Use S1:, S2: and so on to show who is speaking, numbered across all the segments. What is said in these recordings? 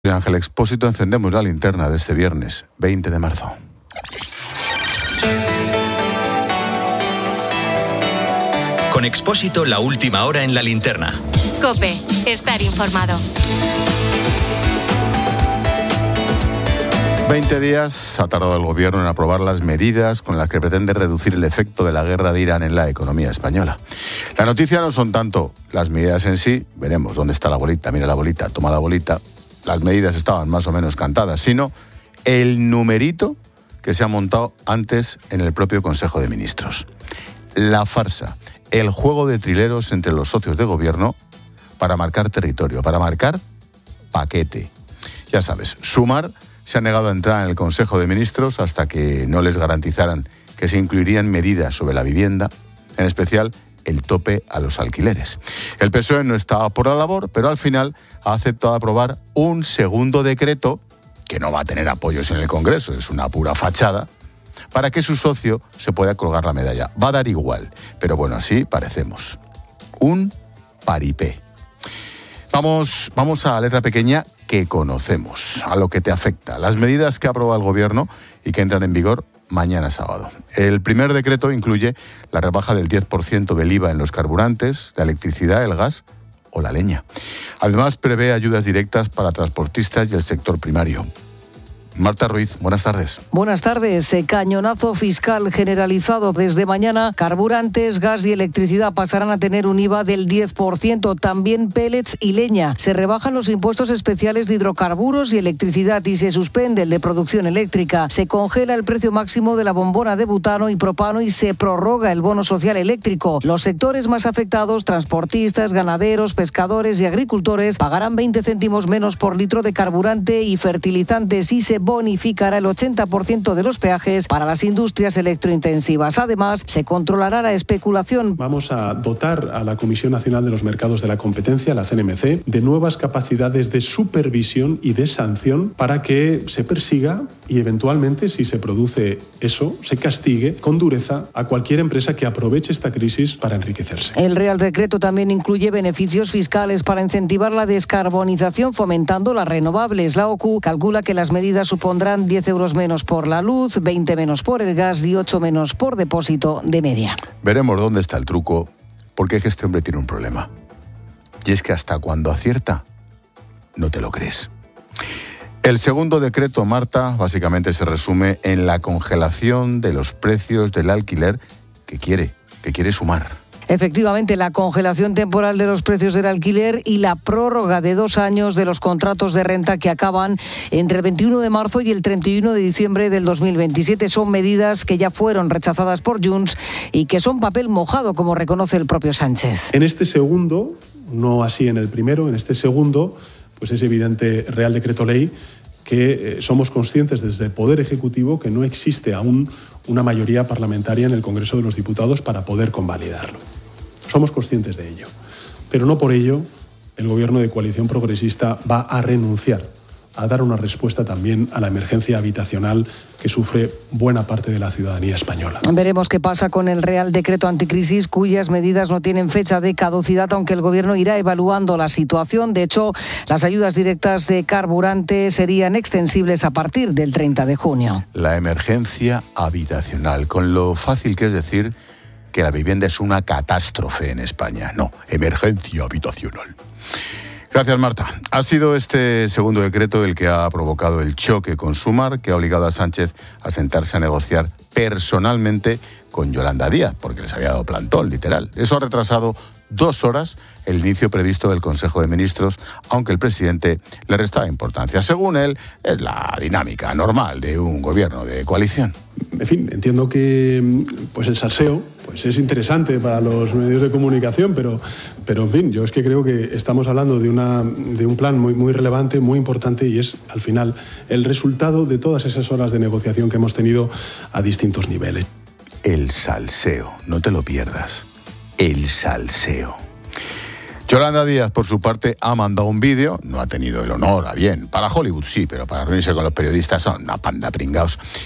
S1: Ángel Expósito, encendemos la linterna de este viernes 20 de marzo.
S2: Con Expósito, la última hora en la linterna.
S3: COPE, estar informado.
S1: 20 días ha tardado el gobierno en aprobar las medidas con las que pretende reducir el efecto de la guerra de Irán en la economía española. La noticia no son tanto las medidas en sí, veremos dónde está la bolita, mira la bolita, toma la bolita. Las medidas estaban más o menos cantadas, sino el numerito que se ha montado antes en el propio Consejo de Ministros. La farsa, el juego de trileros entre los socios de gobierno para marcar territorio, para marcar paquete. Ya sabes, Sumar se ha negado a entrar en el Consejo de Ministros hasta que no les garantizaran que se incluirían medidas sobre la vivienda, en especial el tope a los alquileres. El PSOE no estaba por la labor, pero al final ha aceptado aprobar un segundo decreto, que no va a tener apoyos en el Congreso, es una pura fachada, para que su socio se pueda colgar la medalla. Va a dar igual, pero bueno, así parecemos. Un paripé. Vamos a la letra pequeña que conocemos, a lo que te afecta. Las medidas que ha aprobado el Gobierno y que entran en vigor mañana sábado. El primer decreto incluye la rebaja del 10% del IVA en los carburantes, la electricidad, el gas o la leña. Además, prevé ayudas directas para transportistas y el sector primario. Marta Ruiz, buenas tardes.
S4: Buenas tardes. Cañonazo fiscal generalizado. Desde mañana, carburantes, gas y electricidad pasarán a tener un IVA del 10%. También pellets y leña. Se rebajan los impuestos especiales de hidrocarburos y electricidad y se suspende el de producción eléctrica. Se congela el precio máximo de la bombona de butano y propano y se prorroga el bono social eléctrico. Los sectores más afectados, transportistas, ganaderos, pescadores y agricultores, pagarán 20 céntimos menos por litro de carburante y fertilizantes y se bonificará el 80% de los peajes para las industrias electrointensivas. Además, se controlará la especulación.
S5: Vamos a dotar a la Comisión Nacional de los Mercados de la Competencia, la CNMC, de nuevas capacidades de supervisión y de sanción para que se persiga y eventualmente, si se produce eso, se castigue con dureza a cualquier empresa que aproveche esta crisis para enriquecerse.
S4: El Real Decreto también incluye beneficios fiscales para incentivar la descarbonización fomentando las renovables. La OCU calcula que las medidas supondrán 10 euros menos por la luz, 20 menos por el gas y 8 menos por depósito de media.
S1: Veremos dónde está el truco, porque es que este hombre tiene un problema. Y es que hasta cuando acierta, no te lo crees. El segundo decreto, Marta, básicamente se resume en la congelación de los precios del alquiler que quiere Sumar.
S4: Efectivamente, la congelación temporal de los precios del alquiler y la prórroga de 2 años de los contratos de renta que acaban entre el 21 de marzo y el 31 de diciembre del 2027. Son medidas que ya fueron rechazadas por Junts y que son papel mojado, como reconoce el propio Sánchez.
S5: En este segundo, no así en el primero, en este segundo, pues es evidente Real Decreto Ley que somos conscientes desde el Poder Ejecutivo que no existe aún una mayoría parlamentaria en el Congreso de los Diputados para poder convalidarlo. Somos conscientes de ello, pero no por ello el Gobierno de coalición progresista va a renunciar a dar una respuesta también a la emergencia habitacional que sufre buena parte de la ciudadanía española.
S4: Veremos qué pasa con el Real Decreto Anticrisis, cuyas medidas no tienen fecha de caducidad, aunque el Gobierno irá evaluando la situación. De hecho, las ayudas directas de carburante serían extensibles a partir del 30 de junio.
S1: La emergencia habitacional, con lo fácil que es decir que la vivienda es una catástrofe en España. No, emergencia habitacional. Gracias, Marta. Ha sido este segundo decreto el que ha provocado el choque con Sumar, que ha obligado a Sánchez a sentarse a negociar personalmente con Yolanda Díaz, porque les había dado plantón, literal. Eso ha retrasado 2 horas el inicio previsto del Consejo de Ministros, aunque el presidente le restaba importancia. Según él, es la dinámica normal de un gobierno de coalición.
S5: En fin, entiendo que pues el salseo pues es interesante para los medios de comunicación, pero en fin, yo es que creo que estamos hablando de un plan muy relevante, muy importante, y es al final el resultado de todas esas horas de negociación que hemos tenido a distintos niveles.
S1: El salseo, no te lo pierdas. El salseo. Yolanda Díaz, por su parte, ha mandado un vídeo, no ha tenido el honor, a bien, para Hollywood sí, pero para reunirse con los periodistas son una panda pringaos.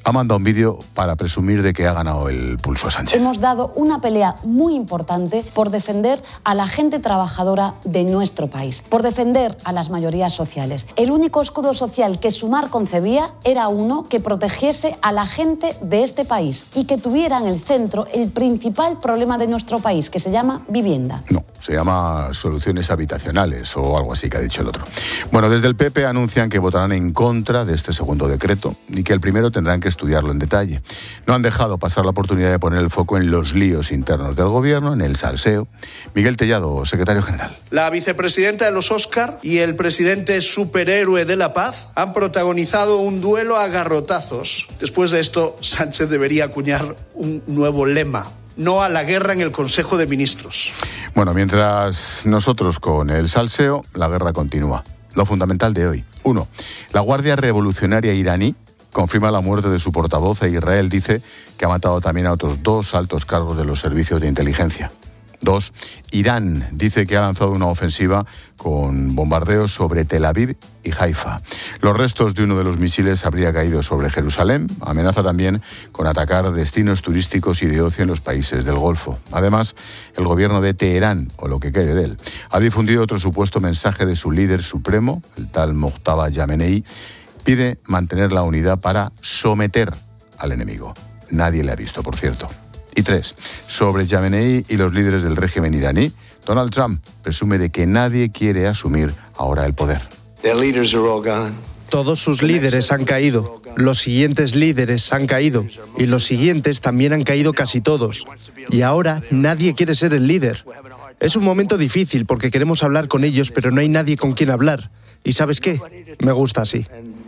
S1: ha mandado un vídeo para presumir de que ha ganado el pulso a Sánchez.
S6: Hemos dado una pelea muy importante por defender a la gente trabajadora de nuestro país, por defender a las mayorías sociales. El único escudo social que Sumar concebía era uno que protegiese a la gente de este país y que tuviera en el centro el principal problema de nuestro país, que se llama vivienda.
S1: No, se llama soluciones habitacionales o algo así que ha dicho el otro. Bueno, desde el PP anuncian que votarán en contra de este segundo decreto y que el primero tendrán que estudiarlo en detalle. No han dejado pasar la oportunidad de poner el foco en los líos internos del gobierno, en el salseo. Miguel Tellado, secretario general.
S7: La vicepresidenta de los Óscar y el presidente superhéroe de la paz han protagonizado un duelo a garrotazos. Después de esto, Sánchez debería acuñar un nuevo lema: no a la guerra en el Consejo de Ministros.
S1: Bueno, mientras nosotros con el salseo, la guerra continúa. Lo fundamental de hoy. 1. La Guardia Revolucionaria iraní confirma la muerte de su portavoz e Israel dice que ha matado también a otros 2 altos cargos de los servicios de inteligencia. 2. Irán dice que ha lanzado una ofensiva con bombardeos sobre Tel Aviv y Haifa. Los restos de uno de los misiles habría caído sobre Jerusalén. Amenaza también con atacar destinos turísticos y de ocio en los países del Golfo. Además, el gobierno de Teherán, o lo que quede de él, ha difundido otro supuesto mensaje de su líder supremo, el tal Mojtaba Yamenei. Pide mantener la unidad para someter al enemigo. Nadie le ha visto, por cierto. Y 3. Sobre Yamenei y los líderes del régimen iraní, Donald Trump presume de que nadie quiere asumir ahora el poder.
S8: Todos sus líderes han caído, los siguientes líderes han caído y los siguientes también han caído casi todos. Y ahora nadie quiere ser el líder. Es un momento difícil porque queremos hablar con ellos, pero no hay nadie con quien hablar. ¿Y sabes qué? Me gusta así.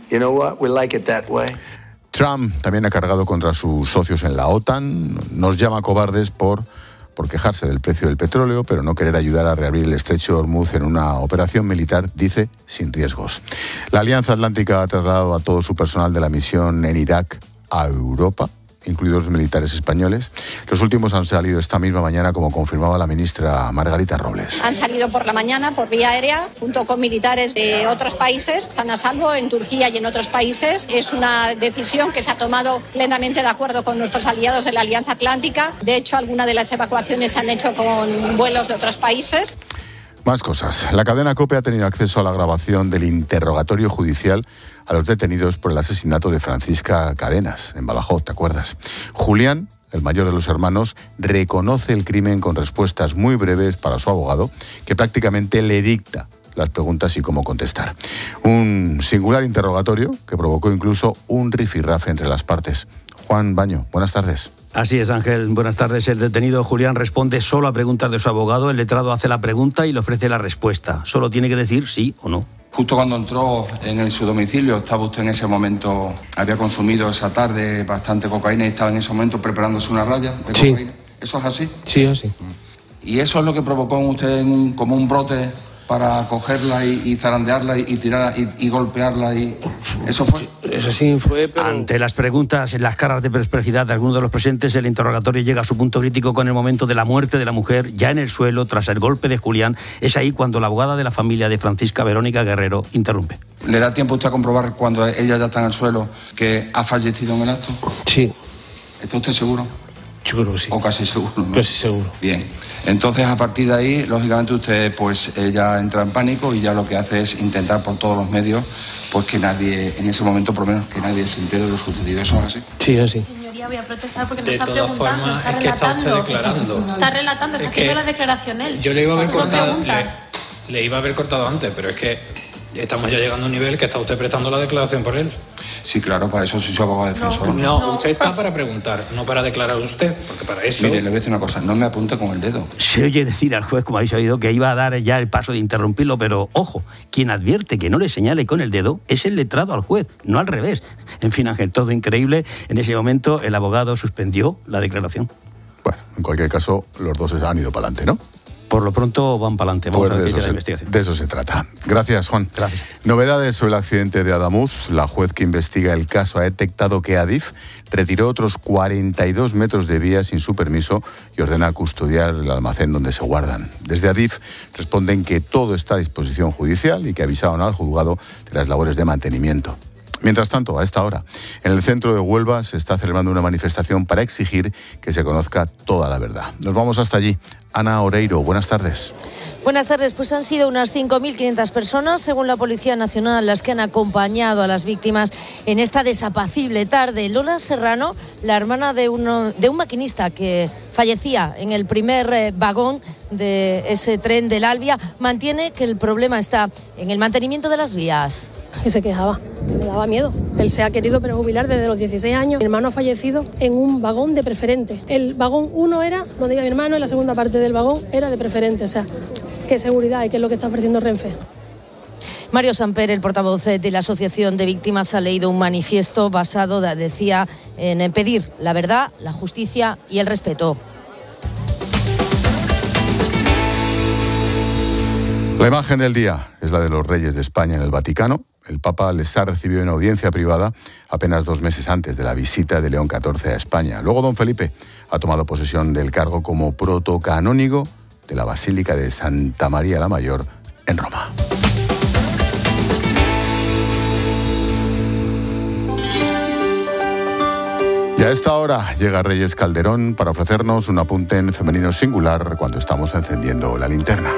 S1: Trump también ha cargado contra sus socios en la OTAN. Nos llama cobardes por quejarse del precio del petróleo, pero no querer ayudar a reabrir el estrecho de Hormuz en una operación militar, dice, sin riesgos. La Alianza Atlántica ha trasladado a todo su personal de la misión en Irak a Europa, incluidos los militares españoles. Los últimos han salido esta misma mañana, como confirmaba la ministra Margarita Robles.
S9: Han salido por la mañana por vía aérea, junto con militares de otros países. Están a salvo en Turquía y en otros países. Es una decisión que se ha tomado plenamente de acuerdo con nuestros aliados de la Alianza Atlántica. De hecho, algunas de las evacuaciones se han hecho con vuelos de otros países.
S1: Más cosas. La cadena COPE ha tenido acceso a la grabación del interrogatorio judicial a los detenidos por el asesinato de Francisca Cadenas, en Badajoz, ¿te acuerdas? Julián, el mayor de los hermanos, reconoce el crimen con respuestas muy breves para su abogado, que prácticamente le dicta las preguntas y cómo contestar. Un singular interrogatorio que provocó incluso un rifirrafe entre las partes. Juan Baño, buenas tardes.
S10: Así es, Ángel. Buenas tardes. El detenido Julián responde solo a preguntas de su abogado. El letrado hace la pregunta y le ofrece la respuesta. Solo tiene que decir sí o no.
S11: Justo cuando entró en su domicilio, ¿estaba usted en ese momento, había consumido esa tarde bastante cocaína y estaba en ese momento preparándose una raya de cocaína? ¿Eso es así?
S8: Sí, así.
S11: ¿Y eso es lo que provocó en usted como un brote para cogerla y zarandearla y tirarla y golpearla? Y ¿eso fue?
S8: Eso sí fue, pero...
S10: Ante las preguntas en las caras de perplejidad de algunos de los presentes, el interrogatorio llega a su punto crítico con el momento de la muerte de la mujer, ya en el suelo, tras el golpe de Julián. Es ahí cuando la abogada de la familia de Francisca, Verónica Guerrero, interrumpe.
S11: ¿Le da tiempo a usted a comprobar cuando ella ya está en el suelo que ha fallecido en el acto?
S8: Sí.
S11: ¿Está usted seguro?
S8: Yo creo que sí.
S11: O casi seguro, ¿no?
S8: Casi seguro.
S11: Bien. Entonces, a partir de ahí, lógicamente, usted pues ya entra en pánico y ya lo que hace es intentar por todos los medios pues que nadie, en ese momento por lo menos, que nadie se entere de lo sucedido. ¿Eso es así?
S8: Sí, así.
S9: Señoría, voy a protestar porque
S12: de todas formas, está relatando. Es que está usted declarando.
S9: Está relatando, está haciendo la declaración él.
S12: Yo le iba a haber cortado, le iba a haber cortado antes, pero es que estamos ya llegando a un nivel que está usted prestando la declaración por él.
S11: Sí, claro, para eso soy su abogado defensor.
S12: No, usted está para preguntar, no para declarar usted, porque para eso...
S11: Mire, le voy a decir una cosa, no me apunte con el dedo.
S10: Se oye decir al juez, como habéis oído, que iba a dar ya el paso de interrumpirlo, pero ojo, quien advierte que no le señale con el dedo es el letrado al juez, no al revés. En fin, Ángel, todo increíble. En ese momento el abogado suspendió la declaración.
S1: Bueno, en cualquier caso, los dos han ido para adelante, ¿no?
S10: Por lo pronto van para adelante. Vamos a ver qué dice la investigación.
S1: De eso se trata. Gracias, Juan.
S10: Gracias.
S1: Novedades sobre el accidente de Adamuz. La juez que investiga el caso ha detectado que Adif retiró otros 42 metros de vía sin su permiso y ordena custodiar el almacén donde se guardan. Desde Adif responden que todo está a disposición judicial y que avisaron al juzgado de las labores de mantenimiento. Mientras tanto, a esta hora, en el centro de Huelva se está celebrando una manifestación para exigir que se conozca toda la verdad. Nos vamos hasta allí. Ana Oreiro, buenas tardes.
S13: Buenas tardes, pues han sido unas 5.500 personas, según la Policía Nacional, las que han acompañado a las víctimas en esta desapacible tarde. Lola Serrano, la hermana de un maquinista que fallecía en el primer vagón de ese tren del Alvia, mantiene que el problema está en el mantenimiento de las vías.
S14: Que se quejaba, que le daba miedo. Él se ha querido prejubilar desde los 16 años. Mi hermano ha fallecido en un vagón de preferente. El vagón 1 era, no diga mi hermano, y la segunda parte del vagón era de preferente. O sea, qué seguridad y qué es lo que está ofreciendo Renfe.
S13: Mario Samper, el portavoz de la Asociación de Víctimas, ha leído un manifiesto basado, decía, en pedir la verdad, la justicia y el respeto.
S1: La imagen del día es la de los reyes de España en el Vaticano. El Papa les ha recibido en audiencia privada apenas 2 meses antes de la visita de León XIV a España. Luego don Felipe ha tomado posesión del cargo como protocanónigo de la Basílica de Santa María la Mayor en Roma. Y a esta hora llega Reyes Calderón para ofrecernos un apunte en femenino singular cuando estamos encendiendo la linterna.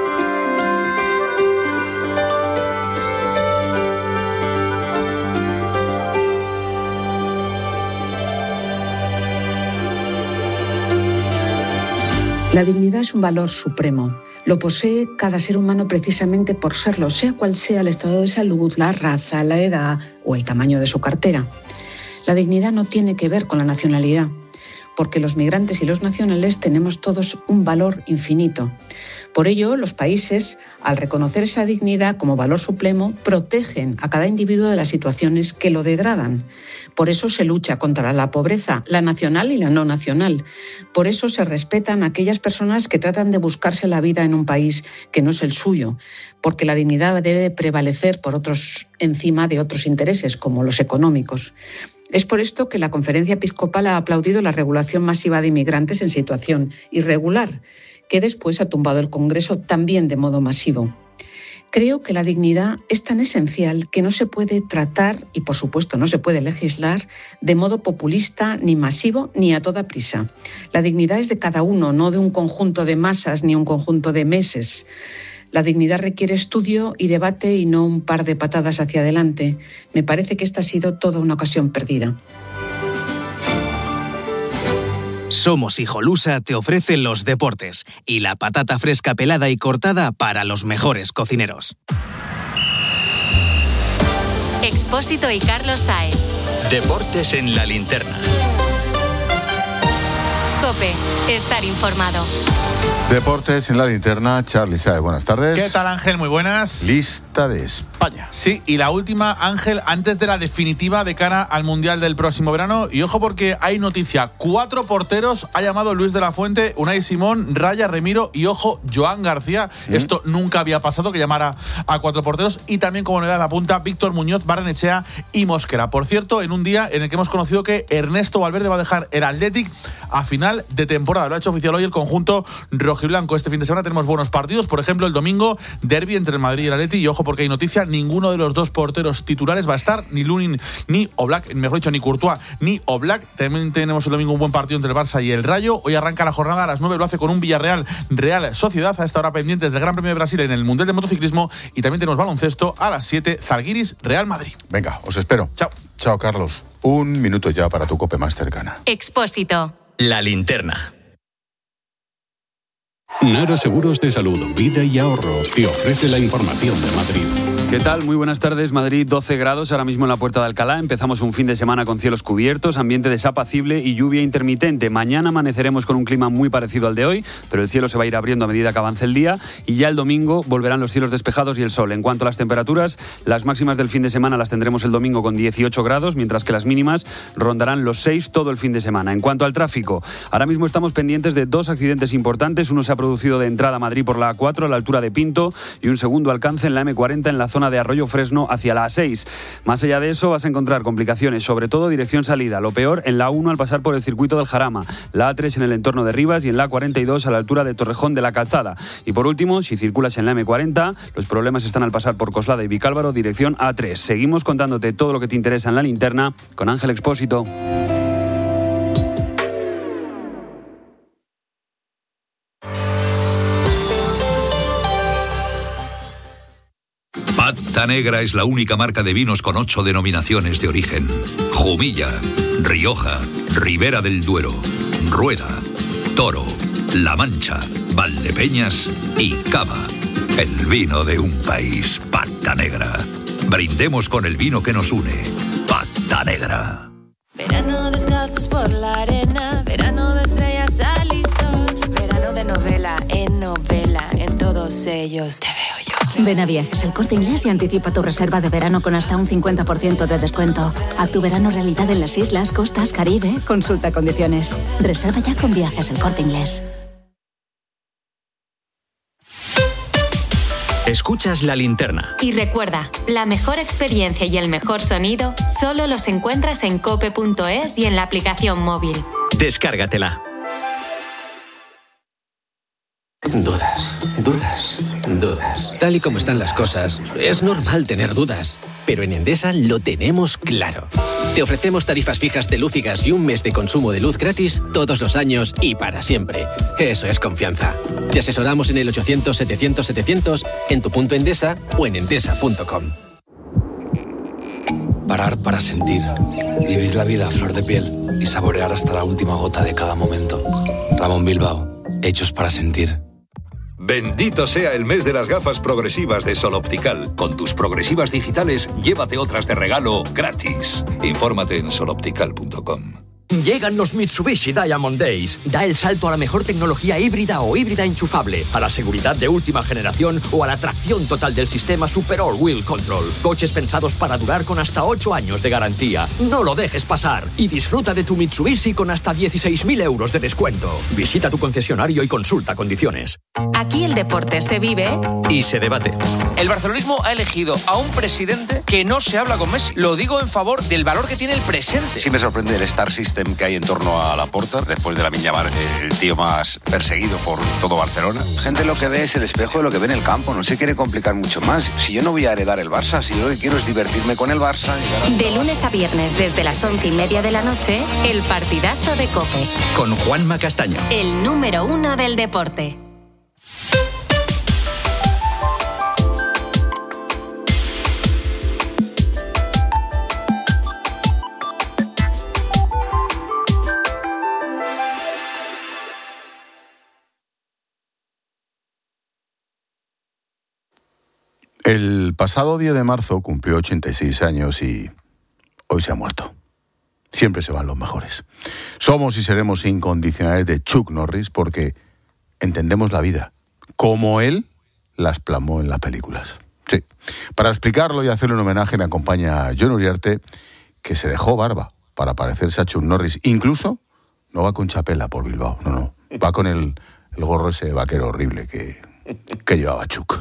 S15: La dignidad es un valor supremo. Lo posee cada ser humano precisamente por serlo, sea cual sea el estado de salud, la raza, la edad o el tamaño de su cartera. La dignidad no tiene que ver con la nacionalidad, porque los migrantes y los nacionales tenemos todos un valor infinito. Por ello, los países, al reconocer esa dignidad como valor supremo, protegen a cada individuo de las situaciones que lo degradan. Por eso se lucha contra la pobreza, la nacional y la no nacional. Por eso se respetan a aquellas personas que tratan de buscarse la vida en un país que no es el suyo, porque la dignidad debe prevalecer por otros encima de otros intereses, como los económicos. Es por esto que la Conferencia Episcopal ha aplaudido la regulación masiva de inmigrantes en situación irregular, que después ha tumbado el Congreso también de modo masivo. Creo que la dignidad es tan esencial que no se puede tratar, y por supuesto no se puede legislar, de modo populista, ni masivo, ni a toda prisa. La dignidad es de cada uno, no de un conjunto de masas ni un conjunto de meses. La dignidad requiere estudio y debate y no un par de patadas hacia adelante. Me parece que esta ha sido toda una ocasión perdida.
S16: Somos Hijolusa te ofrece los deportes y la patata fresca pelada y cortada para los mejores cocineros.
S3: Expósito y Carlos Saez.
S2: Deportes en la linterna.
S3: COPE. Estar informado.
S1: Deportes en la linterna, Charly Saez, buenas tardes.
S17: ¿Qué tal, Ángel? Muy buenas.
S1: Lista de España.
S17: Sí, y la última, Ángel, antes de la definitiva de cara al Mundial del próximo verano. Y ojo porque hay noticia, 4 porteros ha llamado Luis de la Fuente, Unai Simón, Raya, Remiro y ojo, Joan García. Esto nunca había pasado, que llamara a 4 porteros. Y también como novedad apunta Víctor Muñoz, Barrenechea y Mosquera. Por cierto, en un día en el que hemos conocido que Ernesto Valverde va a dejar el Athletic a final de temporada. Lo ha hecho oficial hoy el conjunto rojiblanco. Este fin de semana tenemos buenos partidos. Por ejemplo, el domingo, derbi entre el Madrid y el Atleti. Y ojo porque hay noticia, ninguno de los 2 porteros titulares va a estar, ni Lunin ni Oblak, mejor dicho, ni Courtois ni Oblak. También tenemos el domingo un buen partido entre el Barça y el Rayo. Hoy arranca la jornada a las 9, lo hace con un Villarreal Real Sociedad. A esta hora pendientes del Gran Premio de Brasil en el Mundial de Motociclismo. Y también tenemos baloncesto a las 7, Zalgiris Real Madrid.
S1: Venga, os espero.
S17: Chao.
S1: Chao, Carlos. 1 minuto ya para tu COPE más cercana.
S3: Expósito.
S2: La linterna.
S18: Nara Seguros de Salud, Vida y Ahorro te ofrece la información de Madrid.
S19: ¿Qué tal? Muy buenas tardes. Madrid, 12 grados ahora mismo en la Puerta de Alcalá. Empezamos un fin de semana con cielos cubiertos, ambiente desapacible y lluvia intermitente. Mañana amaneceremos con un clima muy parecido al de hoy, pero el cielo se va a ir abriendo a medida que avance el día y ya el domingo volverán los cielos despejados y el sol. En cuanto a las temperaturas, las máximas del fin de semana las tendremos el domingo con 18 grados, mientras que las mínimas rondarán los 6 todo el fin de semana. En cuanto al tráfico, ahora mismo estamos pendientes de 2 accidentes importantes. Uno se ha producido de entrada a Madrid por la A4 a la altura de Pinto y un segundo alcance en la M40 en la zona zona de Arroyo Fresno hacia la A6. Más allá de eso vas a encontrar complicaciones, sobre todo dirección salida. Lo peor en la 1 al pasar por el circuito del Jarama, la A3 en el entorno de Rivas y en la 42 a la altura de Torrejón de la Calzada. Y por último, si circulas en la M40, los problemas están al pasar por Coslada y Vicálvaro, dirección A3. Seguimos contándote todo lo que te interesa en la linterna con Ángel Expósito.
S20: Pata Negra es la única marca de vinos con 8 denominaciones de origen. Jumilla, Rioja, Ribera del Duero, Rueda, Toro, La Mancha, Valdepeñas y Cava. El vino de un país, Pata Negra. Brindemos con el vino que nos une. Pata Negra.
S21: Verano descalzos por la arena, verano de estrellas, sal y sol, verano de novela, en todos ellos te veo yo.
S22: Ven a Viajes El Corte Inglés y anticipa tu reserva de verano con hasta un 50% de descuento. Haz tu verano realidad en las islas, costas, Caribe. Consulta condiciones. Reserva ya con Viajes El Corte Inglés.
S2: Escuchas La Linterna.
S3: Y recuerda, la mejor experiencia y el mejor sonido solo los encuentras en cope.es y en la aplicación móvil.
S2: Descárgatela.
S23: Dudas. Tal y como están las cosas, es normal tener dudas. Pero en Endesa lo tenemos claro. Te ofrecemos tarifas fijas de luz y gas y un mes de consumo de luz gratis todos los años y para siempre. Eso es confianza. Te asesoramos en el 800-700-700, en tu punto Endesa o en endesa.com.
S24: Parar para sentir. Vivir la vida a flor de piel y saborear hasta la última gota de cada momento. Ramón Bilbao, hechos para sentir.
S20: Bendito sea el mes de las gafas progresivas de Sol Optical. Con tus progresivas digitales, llévate otras de regalo gratis. Infórmate en soloptical.com.
S25: Llegan los Mitsubishi Diamond Days. Da el salto a la mejor tecnología híbrida o híbrida enchufable, a la seguridad de última generación o a la tracción total del sistema Super All Wheel Control. Coches pensados para durar con hasta 8 años de garantía. No lo dejes pasar y disfruta de tu Mitsubishi con hasta 16.000 euros de descuento. Visita tu concesionario y consulta condiciones.
S3: Aquí el deporte se vive
S2: y se debate.
S26: El barcelonismo ha elegido a un presidente que no se habla con Messi. Lo digo en favor del valor que tiene el presente.
S27: Sí me sorprende el Star System que hay en torno a Laporta, después de Lamine Yamal, el tío más perseguido por todo Barcelona.
S28: Gente lo que ve es el espejo de lo que ve en el campo, no se quiere complicar mucho más. Si yo no voy a heredar el Barça, si yo lo que quiero es divertirme con el Barça.
S3: De lunes a viernes desde las 11:30 de la noche, el partidazo de COPE.
S2: Con Juanma Castaño.
S3: El número 1 del deporte.
S1: El pasado 10 de marzo cumplió 86 años y hoy se ha muerto. Siempre se van los mejores. Somos y seremos incondicionales de Chuck Norris porque entendemos la vida como él las plasmó en las películas. Sí. Para explicarlo y hacerle un homenaje me acompaña Jon Uriarte, que se dejó barba para parecerse a Chuck Norris. Incluso no va con chapela por Bilbao, no. Va con el gorro ese vaquero horrible que llevaba Chuck.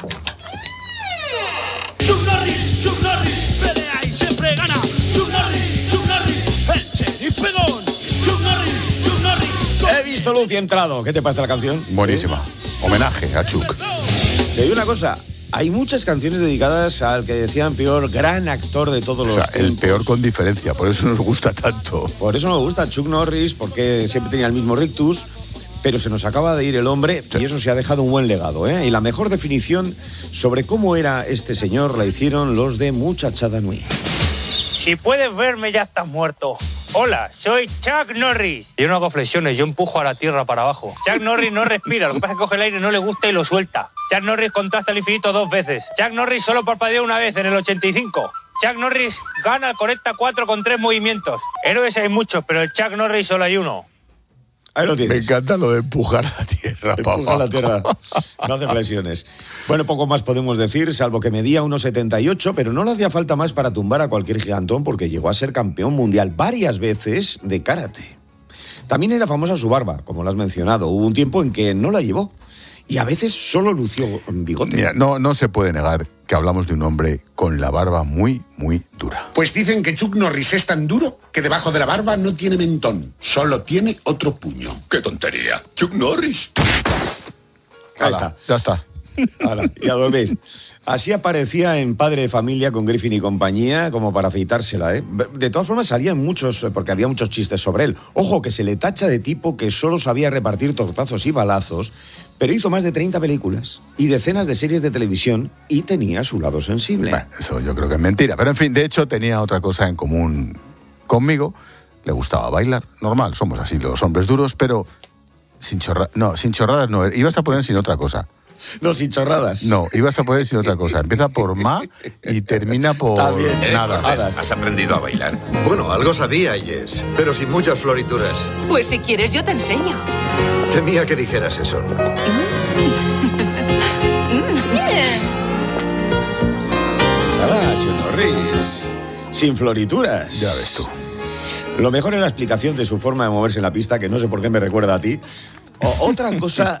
S29: Chuck Norris, pelea y siempre gana. Chuck Norris, Elche y pegón. Chuck Norris.
S30: He visto luz y he entrado. ¿Qué te parece la canción?
S1: Buenísima. Homenaje a Chuck.
S30: Te digo una cosa. Hay muchas canciones dedicadas al que decían peor gran actor de todos los tiempos.
S1: El peor con diferencia, por eso nos gusta tanto.
S30: Por eso nos gusta Chuck Norris, porque siempre tenía el mismo rictus. Pero se nos acaba de ir el hombre y eso se ha dejado un buen legado, ¿eh? Y la mejor definición sobre cómo era este señor la hicieron los de Muchachada Nui.
S31: Si puedes verme ya estás muerto. Hola, soy Chuck Norris. Yo no hago flexiones, yo empujo a la tierra para abajo. Chuck Norris no respira, lo que pasa es que coge el aire, no le gusta y lo suelta. Chuck Norris contó hasta el infinito 2 veces. Chuck Norris solo parpadeó una vez en el 85. Chuck Norris gana el 44 con 3 movimientos. Héroes hay muchos, pero el Chuck Norris solo hay uno.
S30: Ahí lo tienes.
S1: Me encanta lo de empujar la tierra.
S30: Empujar la tierra. No hace flexiones. Bueno, poco más podemos decir, salvo que medía 1,78, pero no le hacía falta más para tumbar a cualquier gigantón porque llegó a ser campeón mundial varias veces de karate. También era famosa su barba, como lo has mencionado. Hubo un tiempo en que no la llevó. Y a veces solo lució bigote.
S1: Mira, no se puede negar que hablamos de un hombre con la barba muy, muy dura.
S4: Pues dicen que Chuck Norris es tan duro que debajo de la barba no tiene mentón, solo tiene otro puño. ¡Qué tontería! ¡Chuck Norris!
S30: Ahí está.
S1: Ya está.
S30: Hala, y a dormir. Así aparecía en Padre de Familia con Griffin y compañía, como para afeitársela, ¿eh? De todas formas, salían muchos, porque había muchos chistes sobre él. Ojo, que se le tacha de tipo que solo sabía repartir tortazos y balazos, pero hizo más de 30 películas y decenas de series de televisión y tenía su lado sensible.
S1: Bueno, eso yo creo que es mentira. Pero en fin, de hecho, tenía otra cosa en común conmigo. Le gustaba bailar. Normal, somos así los hombres duros, pero sin chorradas no. Ibas a poner sin otra cosa.
S30: No, sin chorradas.
S1: No, ibas a poner sin otra cosa. Empieza por ma y termina por nada.
S5: ¿Has aprendido a bailar? Bueno, algo sabía, Yes, pero sin muchas florituras.
S6: Pues si quieres yo te enseño.
S5: Temía que dijeras eso.
S30: Nada, Chuck Norris. Sin florituras.
S1: Ya ves tú.
S30: Lo mejor es la explicación de su forma de moverse en la pista, que no sé por qué me recuerda a ti. Otra cosa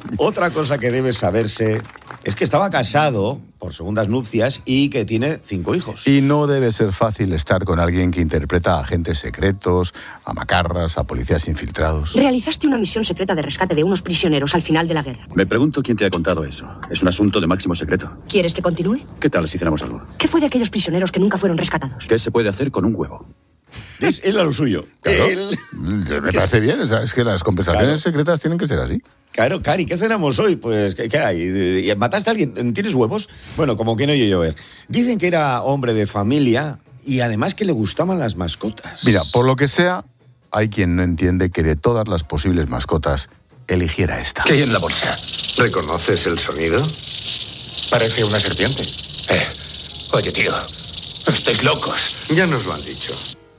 S30: que debe saberse es que estaba casado por segundas nupcias y que tiene 5 hijos.
S1: Y no debe ser fácil estar con alguien que interpreta a agentes secretos, a macarras, a policías infiltrados.
S6: Realizaste una misión secreta de rescate de unos prisioneros al final de la guerra.
S7: Me pregunto quién te ha contado eso. Es un asunto de máximo secreto.
S6: ¿Quieres que continúe?
S7: ¿Qué tal si hiciéramos algo?
S6: ¿Qué fue de aquellos prisioneros que nunca fueron rescatados?
S7: ¿Qué se puede hacer con un huevo?
S30: Es él a lo suyo.
S1: Claro. Me parece bien, o sea, es que las conversaciones secretas tienen que ser así.
S30: Claro, Cari, ¿qué cenamos hoy? Pues, ¿qué hay? ¿Mataste a alguien? ¿Tienes huevos? Bueno, como que no oye llover. Dicen que era hombre de familia y además que le gustaban las mascotas.
S1: Mira, por lo que sea, hay quien no entiende que de todas las posibles mascotas eligiera esta.
S5: ¿Qué hay en la bolsa? ¿Reconoces el sonido?
S27: Parece una serpiente.
S5: Oye, tío, estáis locos. Ya nos lo han dicho.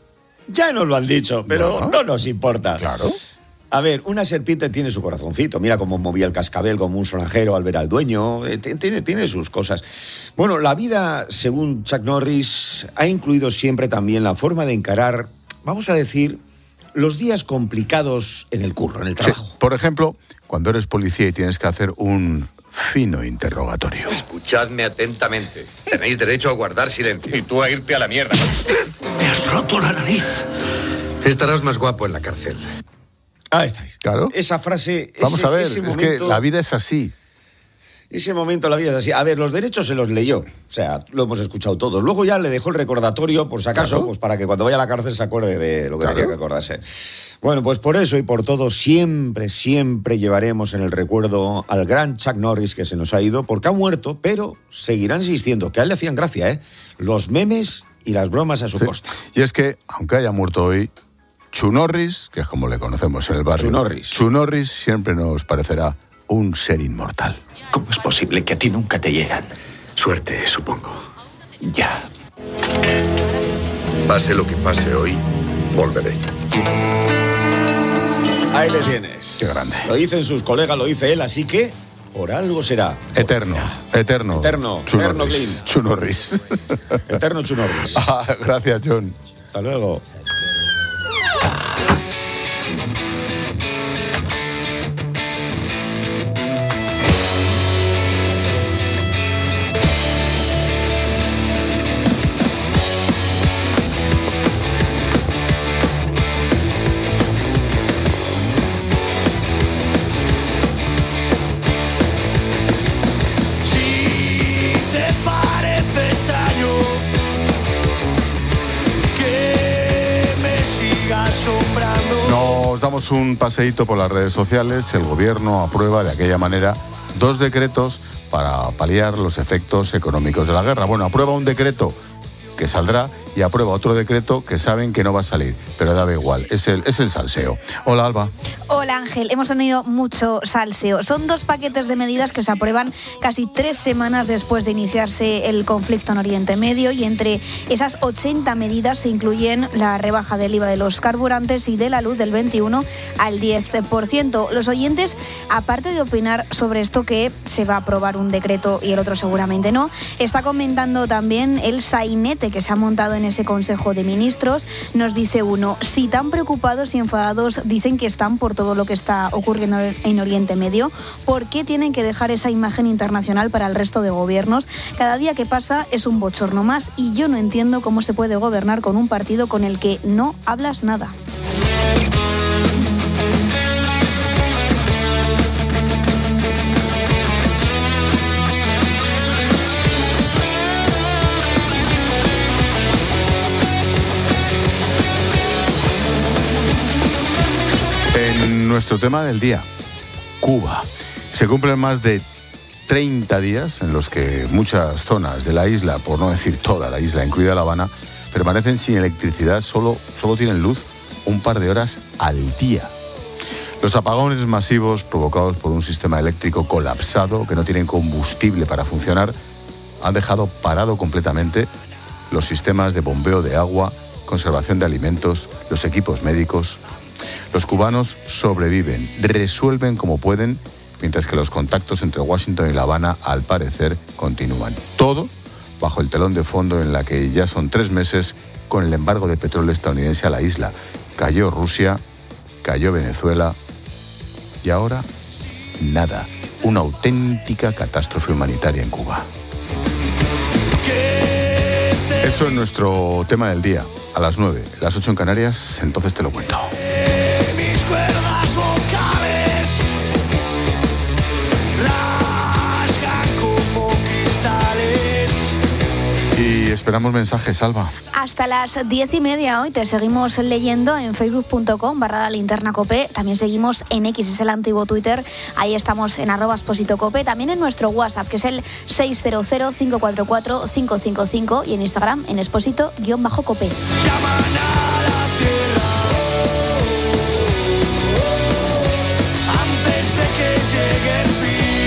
S30: Ya nos lo han dicho, pero no nos importa.
S1: Claro.
S30: A ver, una serpiente tiene su corazoncito. Mira cómo movía el cascabel como un sonajero al ver al dueño. Tiene sus cosas. Bueno, la vida, según Chuck Norris, ha incluido siempre también la forma de encarar, vamos a decir, los días complicados en el curro, en el trabajo.
S1: Sí. Por ejemplo, cuando eres policía y tienes que hacer un fino interrogatorio.
S5: Escuchadme atentamente. Tenéis derecho a guardar silencio.
S27: Y tú a irte a la mierda.
S5: Me has roto la nariz. Estarás más guapo en la cárcel.
S30: Ahí estáis.
S1: Claro.
S30: Esa frase...
S1: Vamos a ver, es que la vida es así.
S30: Ese momento la vida es así. A ver, los derechos se los leyó. O sea, lo hemos escuchado todos. Luego ya le dejó el recordatorio, por si acaso, pues para que cuando vaya a la cárcel se acuerde de lo que tenía que acordarse. Bueno, pues por eso y por todo, siempre llevaremos en el recuerdo al gran Chuck Norris que se nos ha ido, porque ha muerto, pero seguirá insistiendo, que a él le hacían gracia, ¿eh? Los memes y las bromas a su costa.
S1: Y es que, aunque haya muerto hoy, Chuck Norris, que es como le conocemos en el barrio, Chuck Norris siempre nos parecerá un ser inmortal.
S5: ¿Cómo es posible que a ti nunca te llegan? Suerte, supongo. Ya. Pase lo que pase hoy, volveré.
S30: Ahí le tienes.
S1: Qué grande.
S30: Lo dicen sus colegas, lo dice él, así que por algo será.
S1: Eterno.
S30: Chuck Norris.
S1: Chuck Norris.
S30: Eterno Chuck Norris.
S1: Gracias, John.
S30: Hasta luego.
S1: Damos un paseíto por las redes sociales. El gobierno aprueba de aquella manera 2 decretos para paliar los efectos económicos de la guerra. Bueno, aprueba un decreto que saldrá y aprueba otro decreto que saben que no va a salir, pero da igual, es el salseo. Hola, Alba.
S8: Hola, Ángel. Hemos tenido mucho salseo. Son 2 paquetes de medidas que se aprueban casi 3 semanas después de iniciarse el conflicto en Oriente Medio, y entre esas 80 medidas se incluyen la rebaja del IVA de los carburantes y de la luz del 21 al 10%. Los oyentes, aparte de opinar sobre esto, que se va a aprobar un decreto y el otro seguramente no, está comentando también el sainete que se ha montado en en ese Consejo de Ministros. Nos dice uno, si tan preocupados y enfadados dicen que están por todo lo que está ocurriendo en Oriente Medio, ¿por qué tienen que dejar esa imagen internacional para el resto de gobiernos? Cada día que pasa es un bochorno más y yo no entiendo cómo se puede gobernar con un partido con el que no hablas nada.
S1: En nuestro tema del día, Cuba. Se cumplen más de 30 días en los que muchas zonas de la isla, por no decir toda la isla, incluida La Habana, permanecen sin electricidad, solo tienen luz un par de horas al día. Los apagones masivos provocados por un sistema eléctrico colapsado que no tienen combustible para funcionar han dejado parado completamente los sistemas de bombeo de agua, conservación de alimentos, los equipos médicos. Los cubanos sobreviven, resuelven como pueden, mientras que los contactos entre Washington y La Habana, al parecer, continúan. Todo bajo el telón de fondo en la que ya son 3 meses con el embargo de petróleo estadounidense a la isla. Cayó Rusia, cayó Venezuela y ahora nada. Una auténtica catástrofe humanitaria en Cuba. Eso es nuestro tema del día. A las 9, las 8 en Canarias, entonces te lo cuento.
S29: Mis cuerdas vocales rasgan como cristales.
S1: Y esperamos mensajes, Alba.
S8: Hasta las 10:30 hoy te seguimos leyendo en facebook.com/lalinternacope. También seguimos en X, es el antiguo Twitter. Ahí estamos en @expositocope. También en nuestro WhatsApp, que es el 600-544-555. Y en Instagram, en exposito_cope.
S29: Llaman a la tierra antes de que llegue el fin.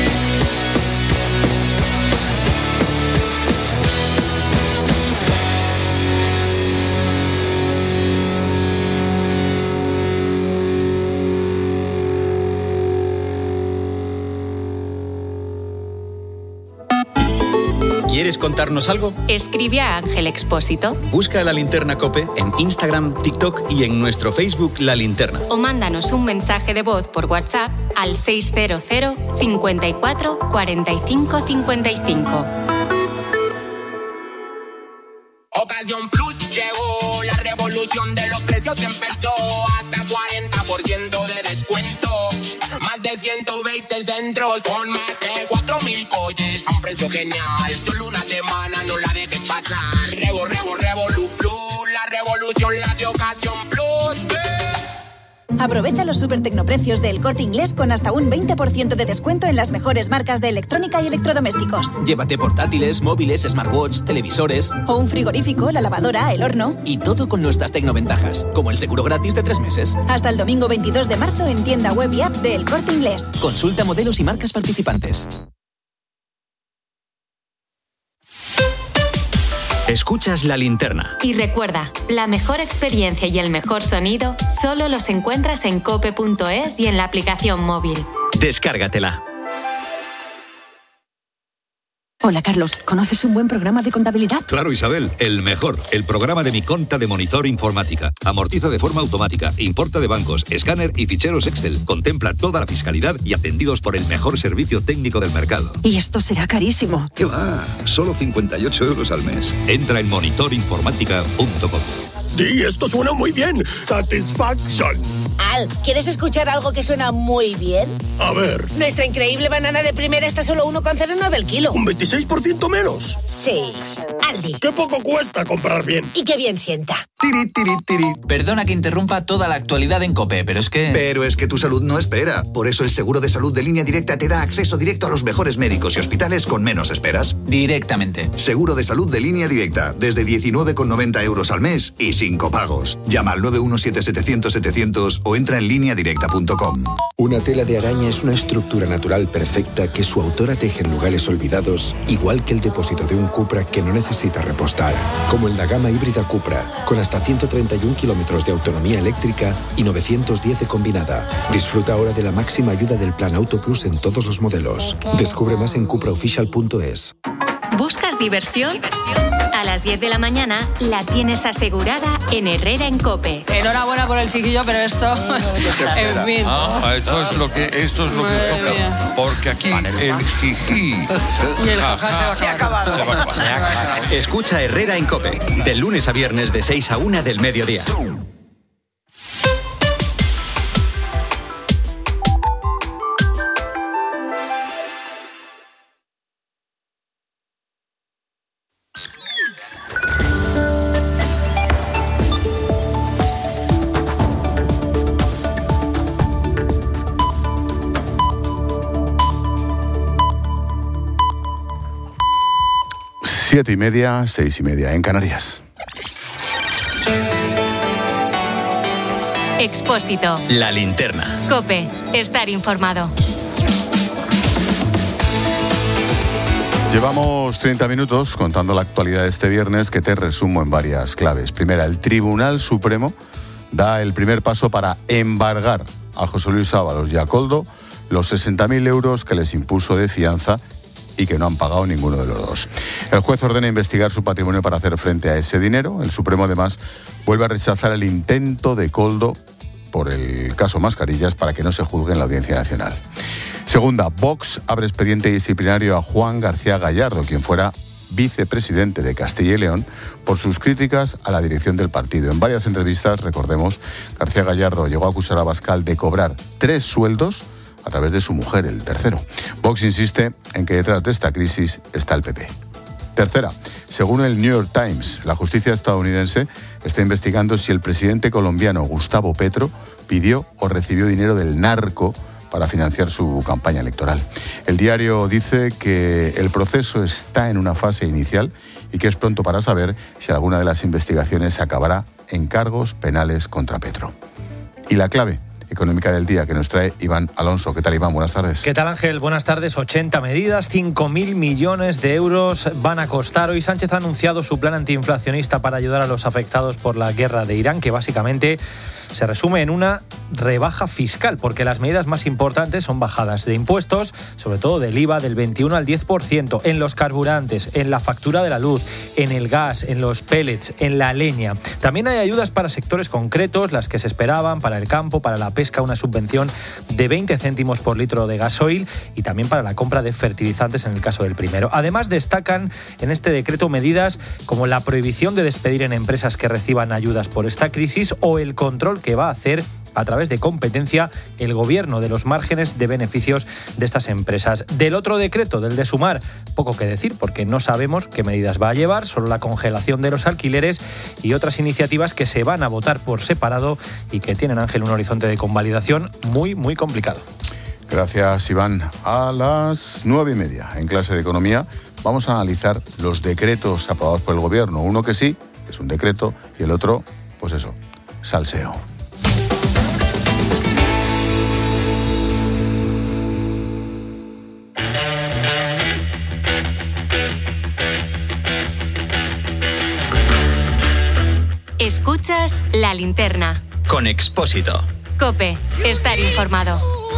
S2: ¿Quieres contarnos algo?
S3: Escribe a Ángel Expósito.
S2: Busca La Linterna COPE en Instagram, TikTok y en nuestro Facebook La Linterna.
S3: O mándanos un mensaje de voz por WhatsApp al 600 54 45 55.
S9: Ocasión Plus llegó, la revolución de los precios empezó. Hasta 40% de descuento. Más de 120 centros con más de 4,000 coches a un precio genial. Solo una semana, no la dejes pasar. Revolu Plus, la revolución la hace Ocasión Plus.
S10: Aprovecha los super tecnoprecios de El Corte Inglés con hasta un 20% de descuento en las mejores marcas de electrónica y electrodomésticos.
S11: Llévate portátiles, móviles, smartwatch, televisores.
S10: O un frigorífico, la lavadora, el horno.
S11: Y todo con nuestras tecnoventajas, como el seguro gratis de 3 meses.
S10: Hasta el domingo 22 de marzo en tienda web y app de El Corte Inglés.
S11: Consulta modelos y marcas participantes.
S2: Escuchas La Linterna.
S3: Y recuerda, la mejor experiencia y el mejor sonido solo los encuentras en cope.es y en la aplicación móvil.
S2: Descárgatela.
S10: Hola, Carlos. ¿Conoces un buen programa de contabilidad?
S20: Claro, Isabel, el mejor. El programa de Mi Conta de Monitor Informática. Amortiza de forma automática, importa de bancos, escáner y ficheros Excel. Contempla toda la fiscalidad y atendidos por el mejor servicio técnico del mercado.
S10: Y esto será carísimo.
S20: ¿Qué va? Solo 58 euros al mes. Entra en monitorinformática.com.
S29: Sí, esto suena muy bien. Satisfaction.
S12: Al, ¿quieres escuchar algo que suena muy bien?
S29: A ver.
S12: Nuestra increíble banana de primera está solo 1,09 el kilo.
S29: ¿Un 26% menos?
S12: Sí. Aldi.
S29: ¡Qué poco cuesta comprar bien!
S12: Y qué bien sienta.
S13: Tiri, tiri, tiri. Perdona que interrumpa toda la actualidad en COPE, pero es que tu salud no espera. Por eso el seguro de salud de Línea Directa te da acceso directo a los mejores médicos y hospitales con menos esperas. Directamente. Seguro de salud de Línea Directa, desde 19,90 euros al mes y sin copagos. Llama al 917-700-700 o entra en lineadirecta.com.
S14: Una tela de araña es una estructura natural perfecta que su autora teje en lugares olvidados, igual que el depósito de un Cupra que no necesita repostar. Como en la gama híbrida Cupra, con hasta 131 kilómetros de autonomía eléctrica y 910 de combinada. Disfruta ahora de la máxima ayuda del Plan Auto Plus en todos los modelos. Descubre más en cupraofficial.es.
S3: ¿Buscas diversión? A las 10 de la mañana la tienes asegurada en Herrera en COPE.
S15: Enhorabuena por el chiquillo, pero esto... en fin.
S16: Esto es lo que os toca. Porque aquí el jiji...
S15: Y el jaja se va a acabar.
S2: Escucha Herrera en COPE. De lunes a viernes de 6 a 1 del mediodía.
S1: Siete y media, 6:30 en Canarias.
S3: Expósito.
S2: La linterna.
S3: COPE. Estar informado.
S1: Llevamos 30 minutos contando la actualidad de este viernes, que te resumo en varias claves. Primera, el Tribunal Supremo da el primer paso para embargar a José Luis Ábalos y a Koldo los 60.000 euros que les impuso de fianza y que no han pagado ninguno de los dos. El juez ordena investigar su patrimonio para hacer frente a ese dinero. El Supremo, además, vuelve a rechazar el intento de Koldo por el caso Mascarillas para que no se juzgue en la Audiencia Nacional. Segunda, Vox abre expediente disciplinario a Juan García Gallardo, quien fuera vicepresidente de Castilla y León, por sus críticas a la dirección del partido. En varias entrevistas, recordemos, García Gallardo llegó a acusar a Abascal de cobrar 3 sueldos a través de su mujer, el tercero. Vox insiste en que detrás de esta crisis está el PP. Tercera, según el New York Times, la justicia estadounidense está investigando si el presidente colombiano Gustavo Petro pidió o recibió dinero del narco para financiar su campaña electoral. El diario dice que el proceso está en una fase inicial y que es pronto para saber si alguna de las investigaciones acabará en cargos penales contra Petro. Y la clave económica del día que nos trae Iván Alonso. ¿Qué tal, Iván? Buenas tardes.
S17: ¿Qué tal, Ángel? Buenas tardes. 80 medidas, 5.000 millones de euros van a costar. Hoy Sánchez ha anunciado su plan antiinflacionista para ayudar a los afectados por la guerra de Irán, que básicamente se resume en una rebaja fiscal, porque las medidas más importantes son bajadas de impuestos, sobre todo del IVA del 21 al 10%, en los carburantes, en la factura de la luz, en el gas, en los pellets, en la leña. También hay ayudas para sectores concretos, las que se esperaban, para el campo, para la pesca, una subvención de 20 céntimos por litro de gasoil y también para la compra de fertilizantes en el caso del primero. Además, destacan en este decreto medidas como la prohibición de despedir en empresas que reciban ayudas por esta crisis o el control que va a hacer a través de competencia el gobierno de los márgenes de beneficios de estas empresas. Del otro decreto, del de Sumar, poco que decir porque no sabemos qué medidas va a llevar, solo la congelación de los alquileres y otras iniciativas que se van a votar por separado y que tienen, Ángel, un horizonte de convalidación muy, muy complicado.
S1: Gracias, Iván. A las 9:30, en clase de Economía, vamos a analizar los decretos aprobados por el gobierno. Uno que sí, que es un decreto, y el otro, pues eso, salseo.
S3: Escuchas La Linterna.
S2: Con Expósito.
S3: COPE. Estar informado.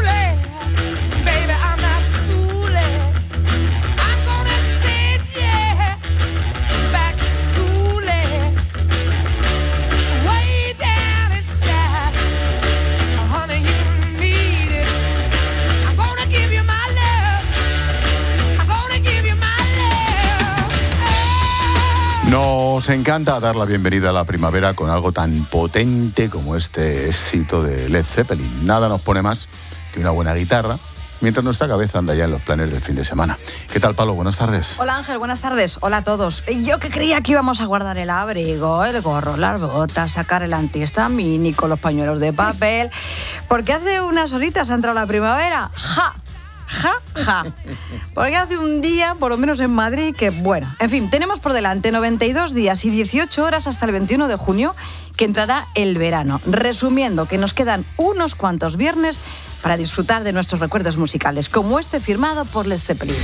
S1: Nos encanta dar la bienvenida a la primavera con algo tan potente como este éxito de Led Zeppelin. Nada nos pone más que una buena guitarra, mientras nuestra cabeza anda ya en los planes del fin de semana. ¿Qué tal, Palo? Buenas tardes.
S18: Hola, Ángel. Buenas tardes. Hola a todos. Yo que creía que íbamos a guardar el abrigo, el gorro, las botas, sacar el antihistamínico, los pañuelos de papel, porque hace unas horitas ha entrado la primavera. ¡Ja! Porque hace un día, por lo menos en Madrid, que bueno. En fin, tenemos por delante 92 días y 18 horas hasta el 21 de junio, que entrará el verano. Resumiendo, que nos quedan unos cuantos viernes para disfrutar de nuestros recuerdos musicales, como este firmado por Led Zeppelin.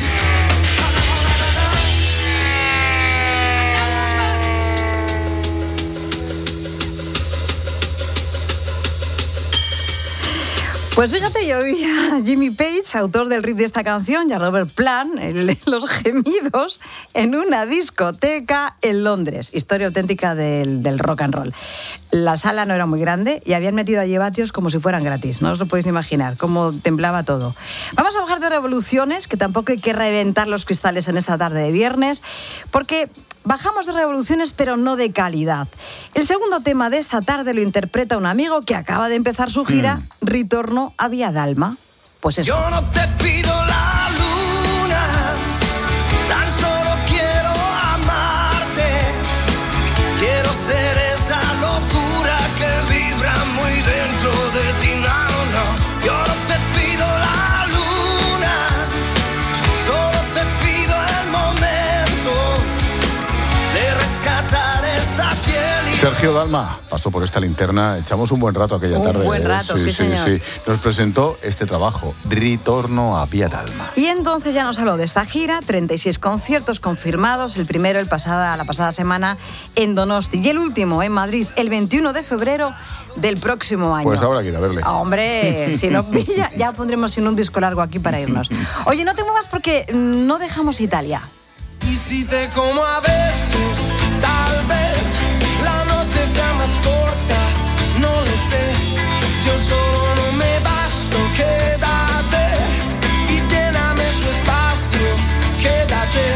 S18: Pues fíjate, yo vi a Jimmy Page, autor del riff de esta canción, y a Robert Plant, el de los gemidos, en una discoteca en Londres. Historia auténtica del rock and roll. La sala no era muy grande y habían metido allí vatios como si fueran gratis. No os lo podéis ni imaginar cómo temblaba todo. Vamos a bajar de revoluciones, que tampoco hay que reventar los cristales en esta tarde de viernes, porque bajamos de revoluciones, pero no de calidad. El segundo tema de esta tarde lo interpreta un amigo que acaba de empezar su gira, Ritorno a Via d'Alma. Pues eso.
S29: Yo no te pido la luna, tan solo quiero amarte. Quiero ser esa locura que vibra muy dentro de ti. No, no. Yo no te pido la luna, solo te pido el momento de rescatar esta piel.
S1: Sergio Dalma pasó por esta linterna, echamos un buen rato aquella tarde.
S18: Un buen rato, sí, señor. Sí.
S1: Nos presentó este trabajo, Ritorno a Via d'Alma.
S18: Y entonces ya nos habló de esta gira, 36 conciertos confirmados, el primero la pasada semana en Donosti y el último en Madrid el 21 de febrero del próximo año.
S1: Pues ahora quiero verle.
S18: Hombre, si no pilla, ya pondremos un disco largo aquí para irnos. Oye, no te muevas porque no dejamos Italia.
S29: Y si te como a besos, tal vez la noche sea más corta, no lo sé. Yo solo no me basto, quédate y lléname su espacio. Quédate.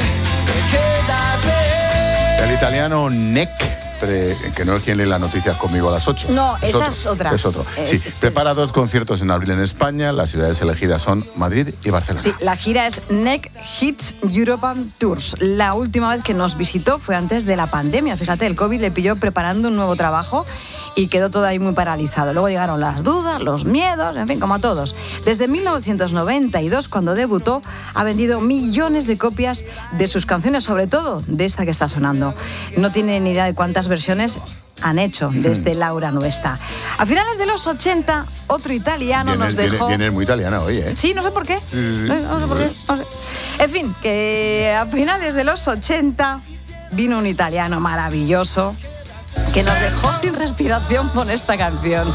S1: El italiano Neck, que no es quien lee las noticias conmigo a las 8.
S18: No, esa es otra.
S1: Es otro. Sí, prepara 2 conciertos en abril en España. Las ciudades elegidas son Madrid y Barcelona.
S18: Sí, la gira es Neck Hits European Tours. La última vez que nos visitó fue antes de la pandemia. Fíjate, el COVID le pilló preparando un nuevo trabajo y quedó todo ahí muy paralizado. Luego llegaron las dudas, los miedos, en fin, como a todos. Desde 1992, cuando debutó, ha vendido millones de copias de sus canciones, sobre todo de esta que está sonando. No tiene ni idea de cuántas versiones han hecho desde Laura Nuesta. A finales de los 80, otro italiano nos dejó...
S1: Viene muy italiana hoy, ¿eh?
S18: Sí, no sé por qué. No sé por qué. No sé. En fin, que a finales de los 80 vino un italiano maravilloso que nos dejó sin respiración con esta canción.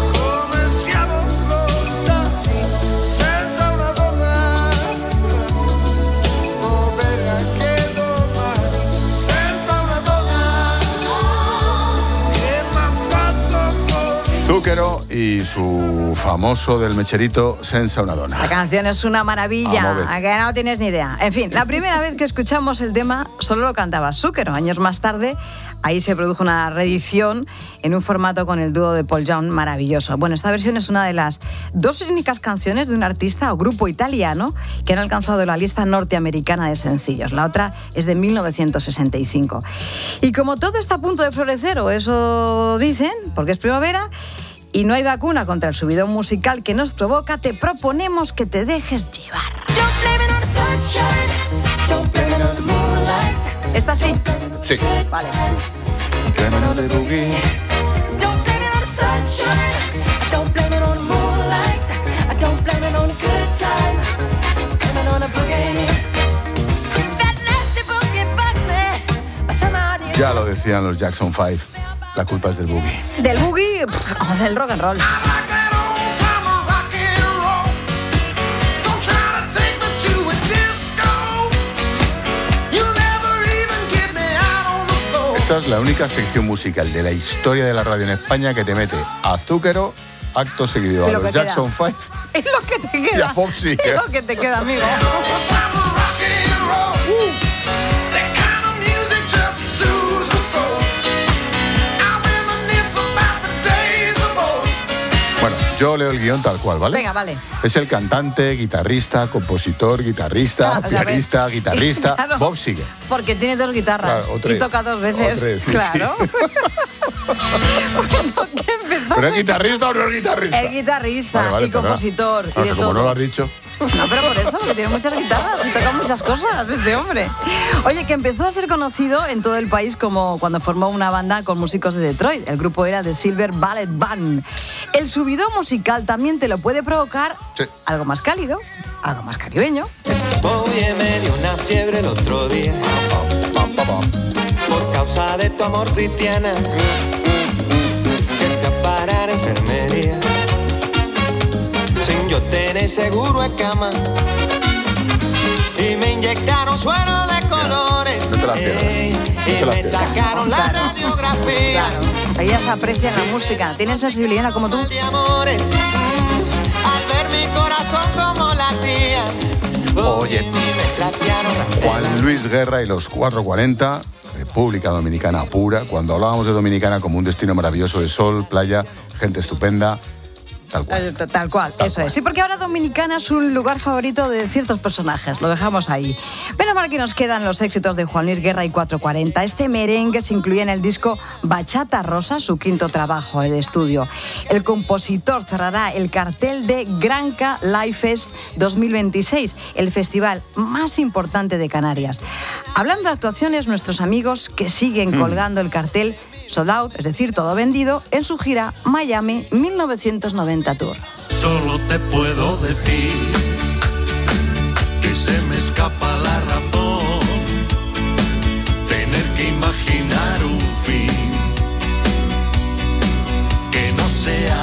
S1: Zucchero y su famoso del mecherito Senza una donna.
S18: La canción es una maravilla, a que no tienes ni idea. En fin, la primera vez que escuchamos el tema solo lo cantaba Zucchero. Años más tarde, ahí se produjo una reedición en un formato con el dúo de Paul Young maravilloso. Bueno, esta versión es una de las 2 únicas canciones de un artista o grupo italiano que han alcanzado la lista norteamericana de sencillos. La otra es de 1965. Y como todo está a punto de florecer, o eso dicen, porque es primavera, y no hay vacuna contra el subidón musical que nos provoca, te proponemos que te dejes llevar. ¿Esta sí?
S1: Sí.
S18: Vale.
S1: Ya lo decían los Jackson 5, la culpa es del boogie.
S18: Del boogie o del rock and roll.
S1: Esta es la única sección musical de la historia de la radio en España que te mete a Zucchero, acto seguido a los Jackson 5.
S18: Es lo que te queda.
S1: Y a Pop Seeker.
S18: Es lo que te queda, amigo.
S1: Bueno, yo leo el guión tal cual, ¿vale?
S18: Venga, vale.
S1: Es el cantante, guitarrista, compositor, guitarrista, pianista, guitarrista, claro, Bob Seeger.
S18: Porque tiene 2 guitarras, claro, y toca 2 veces.
S1: 3, sí,
S18: claro. Sí.
S1: ¿Pero es guitarrista o no es guitarrista?
S18: Es guitarrista, vale, y compositor.
S1: No,
S18: y de
S1: como
S18: todo.
S1: no lo has dicho.
S18: No, pero por eso, porque tiene muchas guitarras y toca muchas cosas este hombre. Oye, que empezó a ser conocido en todo el país como cuando formó una banda con músicos de Detroit. El grupo era The Silver Ballet Band. El subidón musical también te lo puede provocar algo más cálido, algo más caribeño.
S29: Oye, me dio una fiebre el otro día por causa de tu amor cristiana. Que fui a parar a enfermería.
S9: seguro es cama. Y me inyectaron suero de colores. Y me sacaron la radiografía.
S18: Ellas aprecian la música, tienen sensibilidad como tú.
S9: Al ver mi corazón como latía.
S1: Oye, Juan Luis Guerra y los 440, República Dominicana pura. Cuando hablábamos de Dominicana como un destino maravilloso de sol, playa, gente estupenda.
S18: Tal cual, eso es. Sí, porque ahora Dominicana es un lugar favorito de ciertos personajes. Lo dejamos ahí. Menos mal que nos quedan los éxitos de Juan Luis Guerra y 440. Este merengue se incluye en el disco Bachata Rosa, su quinto trabajo en estudio. El compositor cerrará el cartel de Granca Live Fest 2026, el festival más importante de Canarias. Hablando de actuaciones, nuestros amigos que siguen colgando el cartel sold out, es decir, todo vendido, en su gira Miami 1990 Tour.
S29: Solo te puedo decir que se me escapa la razón, tener que imaginar un fin que no sea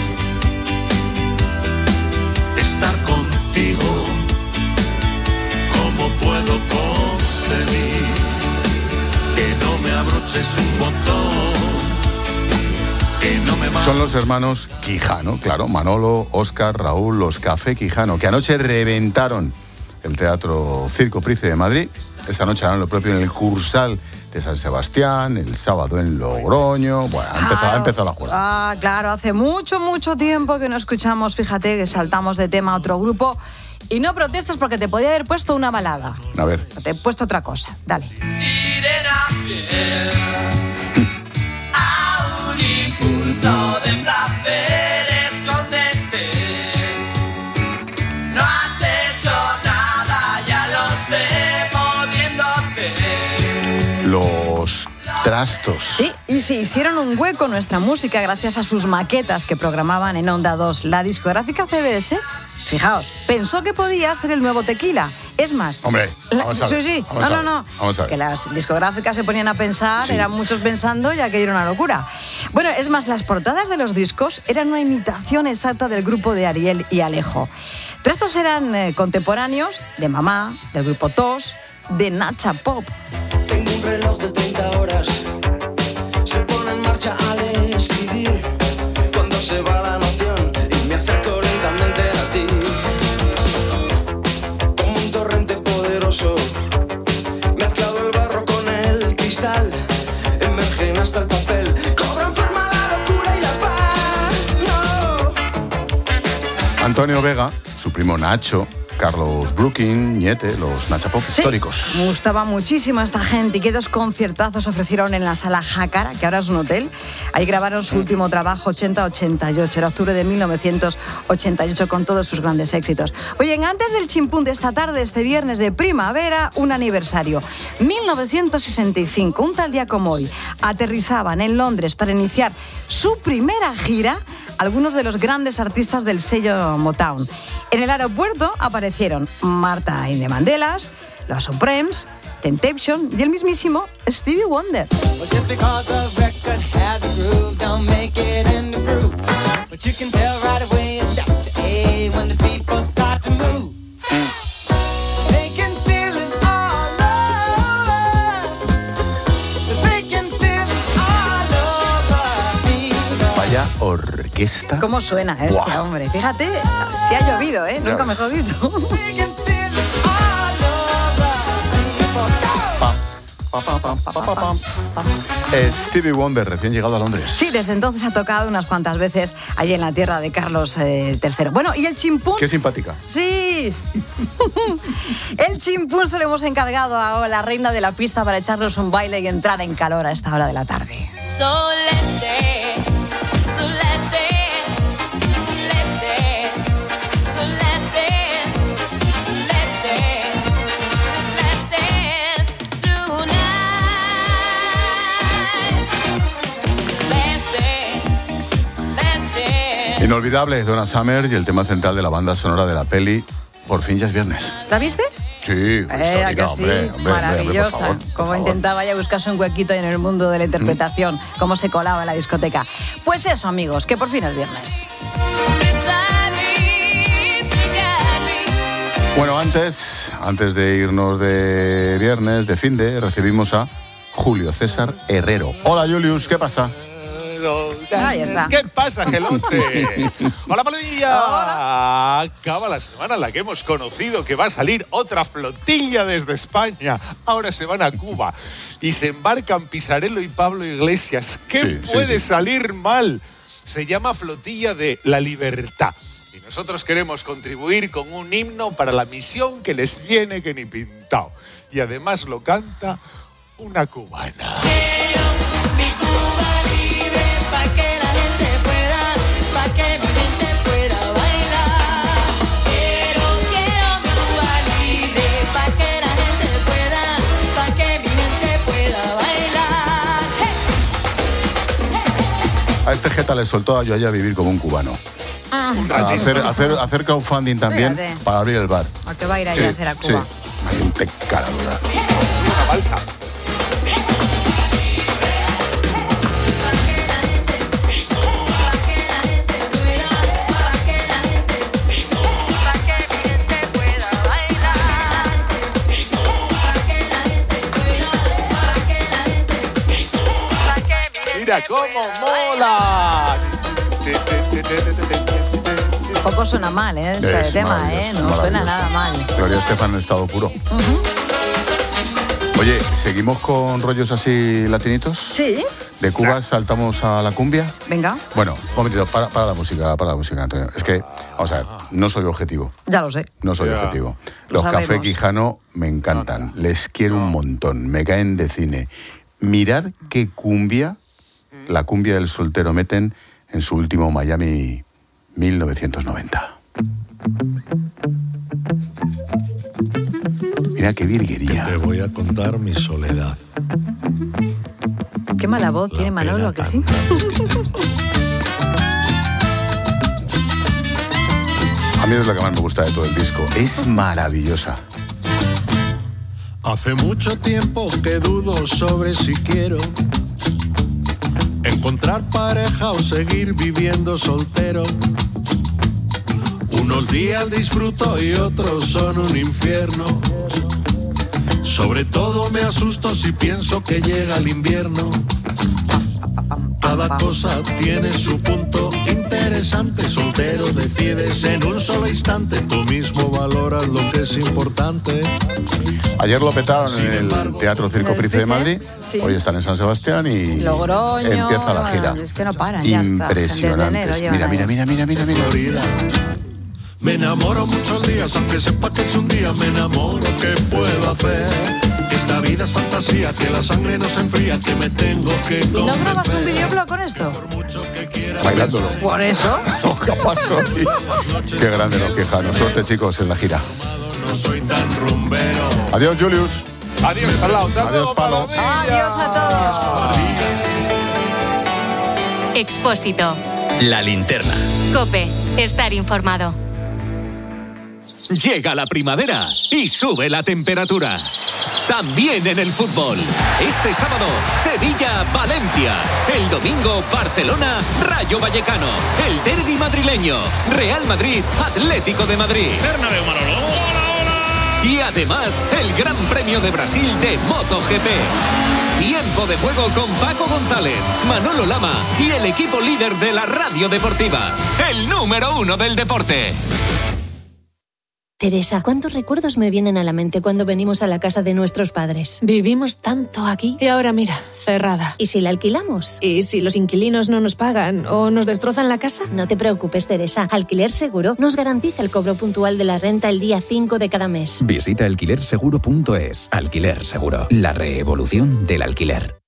S29: estar contigo. ¿Cómo puedo concebir que no me abroches un botón?
S1: Son los hermanos Quijano, claro, Manolo, Óscar, Raúl, los Café Quijano, que anoche reventaron el Teatro Circo Price de Madrid. Esta noche harán lo propio en el Cursal de San Sebastián, el sábado en Logroño. Bueno, ha empezado la jugada.
S18: Claro, hace mucho tiempo que no escuchamos, fíjate, que saltamos de tema a otro grupo. Y no protestes porque te podía haber puesto una balada.
S1: A ver.
S18: Te he puesto otra cosa, dale.
S9: Sirena fiel a un impulso de placer, escóndete. No has hecho nada, ya lo sé, moviéndote.
S1: Los Trastos.
S18: Sí, y se hicieron un hueco en nuestra música gracias a sus maquetas que programaban en Onda 2. La discográfica CBS, fijaos, pensó que podía ser el nuevo Tequila. Es más...
S1: Hombre, vamos a ver.
S18: Sí.
S1: Vamos a ver.
S18: Que las discográficas se ponían a pensar, eran muchos pensando y aquello era una locura. Bueno, es más, las portadas de los discos eran una imitación exacta del grupo de Ariel y Alejo. Trastos eran contemporáneos de Mamá, del grupo TOS, de Nacha Pop.
S9: Tengo un reloj de 30 horas, se pone en marcha al escribir. Cuando se va la noción y me acerco lentamente a ti, como un torrente poderoso, mezclado el barro con el cristal, emergen hasta el papel, cobran forma la locura y la paz. No.
S1: Antonio Vega, su primo Nacho, Carlos Brooking, Ñete, los Nacha Pop históricos.
S18: Me gustaba muchísimo esta gente y que dos conciertazos ofrecieron en la Sala Jácara, que ahora es un hotel. Ahí grabaron su último trabajo, 80-88, era octubre de 1988, con todos sus grandes éxitos. Oye, antes del chimpún de esta tarde, este viernes de primavera, un aniversario. 1965, un tal día como hoy, aterrizaban en Londres para iniciar su primera gira algunos de los grandes artistas del sello Motown. En el aeropuerto aparecieron Martha and the Mandelas, los Supremes, Temptation y el mismísimo Stevie Wonder.
S1: Vaya orquesta.
S18: ¿Cómo suena este hombre? Fíjate, si ha llovido, ¿eh? Nunca mejor dicho.
S1: Stevie Wonder, recién llegado a Londres.
S18: Sí, desde entonces ha tocado unas cuantas veces allí en la tierra de Carlos III. Bueno, ¿y el chimpún?
S1: Qué simpática.
S18: Sí. El chimpún se lo hemos encargado a la reina de la pista para echarnos un baile y entrar en calor a esta hora de la tarde.
S9: So let's dance, let's dance, let's dance, let's dance, let's dance, let's dance tonight. Let's dance.
S1: Inolvidable, Donna Summer y el tema central de la banda sonora de la peli Por fin ya es viernes.
S18: ¿La viste?
S1: Sí, histórica,
S18: que sí,
S1: hombre,
S18: maravillosa.
S1: por favor.
S18: Como intentaba ya buscarse un huequito en el mundo de la interpretación, cómo se colaba en la discoteca. Pues eso, amigos, que por fin es viernes.
S9: Beside me together.
S1: Bueno, antes de irnos de viernes, de finde, recibimos a Julio César Herrero. Hola, Julius, ¿qué pasa?
S18: Ahí está.
S4: ¿Qué pasa, gelote? Hola, Palomilla.
S18: Hola.
S4: Acaba la semana en la que hemos conocido que va a salir otra flotilla desde España. Ahora se van a Cuba y se embarcan Pisarello y Pablo Iglesias. ¿Qué puede salir mal? Se llama Flotilla de la Libertad. Y nosotros queremos contribuir con un himno para la misión que les viene que ni pintado. Y además lo canta una cubana.
S1: A este jeta le soltó a Yoaya vivir como un cubano. Hacer crowdfunding también. Fíjate. Para abrir el bar.
S18: ¿O te va a ir ahí a hacer a Cuba?
S1: Sí, hay un cara dura.
S4: Una balsa. ¡Mira cómo mola!
S18: Poco suena mal, este tema, no suena nada mal.
S1: Gloria Estefan en estado puro. Oye, ¿seguimos con rollos así latinitos?
S18: Sí.
S1: ¿De Cuba saltamos a la cumbia?
S18: Venga.
S1: Bueno, un momentito, para la música, Antonio. Es que, vamos a ver, no soy objetivo.
S18: Ya lo sé.
S1: No soy objetivo. Los Café Quijano me encantan, les quiero un montón, me caen de cine. Mirad qué cumbia, la cumbia del soltero meten en su último Miami 1990. Mira qué virguería.
S6: Te voy a contar mi soledad.
S18: Qué mala voz tiene Manolo, ¿que sí?
S1: A mí es lo que más me gusta de todo el disco. Es maravillosa.
S6: Hace mucho tiempo que dudo sobre si quiero encontrar pareja o seguir viviendo soltero. Unos días disfruto y otros son un infierno. Sobre todo me asusto si pienso que llega el invierno. Cada cosa tiene su punto interesante. Soltero decides en un solo instante. Tú mismo valoras lo que es importante.
S1: Ayer lo petaron en el Teatro Circo Price de Madrid. Sí. Hoy están en San Sebastián y
S18: Logroño,
S1: empieza la gira.
S18: Es que no paran,
S1: impresionantes.
S18: Ya está.
S6: Mira. Me enamoro muchos días, aunque sepa que es un día. Me enamoro, ¿qué puedo hacer? Esta vida es fantasía, que la sangre no se enfría, que me tengo que convencer.
S18: ¿Y no grabas un videoblog con esto?
S1: Bailándolo.
S18: ¿Por eso?
S1: Capaz soy. Qué grande los Quijanos. Suerte, chicos, en la gira.
S6: No soy tan rumbero.
S1: Adiós, Julius.
S4: Adiós, Salao.
S1: Adiós, Palo.
S18: Adiós a todos.
S3: Expósito.
S2: La linterna.
S3: COPE. Estar informado.
S11: Llega la primavera y sube la temperatura. También en el fútbol. Este sábado, Sevilla-Valencia. El domingo, Barcelona-Rayo Vallecano. El derbi madrileño. Real Madrid-Atlético de Madrid.
S6: Bernabéu, Manolo.
S11: Y además, el Gran Premio de Brasil de MotoGP. Tiempo de juego con Paco González, Manolo Lama y el equipo líder de la radio deportiva. El número 1 del deporte.
S19: Teresa, ¿cuántos recuerdos me vienen a la mente cuando venimos a la casa de nuestros padres?
S15: Vivimos tanto aquí y ahora mira, cerrada.
S19: ¿Y si la alquilamos?
S15: ¿Y si los inquilinos no nos pagan o nos destrozan la casa?
S19: No te preocupes, Teresa. Alquiler Seguro nos garantiza el cobro puntual de la renta el día 5 de cada mes.
S21: Visita alquilerseguro.es. Alquiler Seguro. La revolución del alquiler.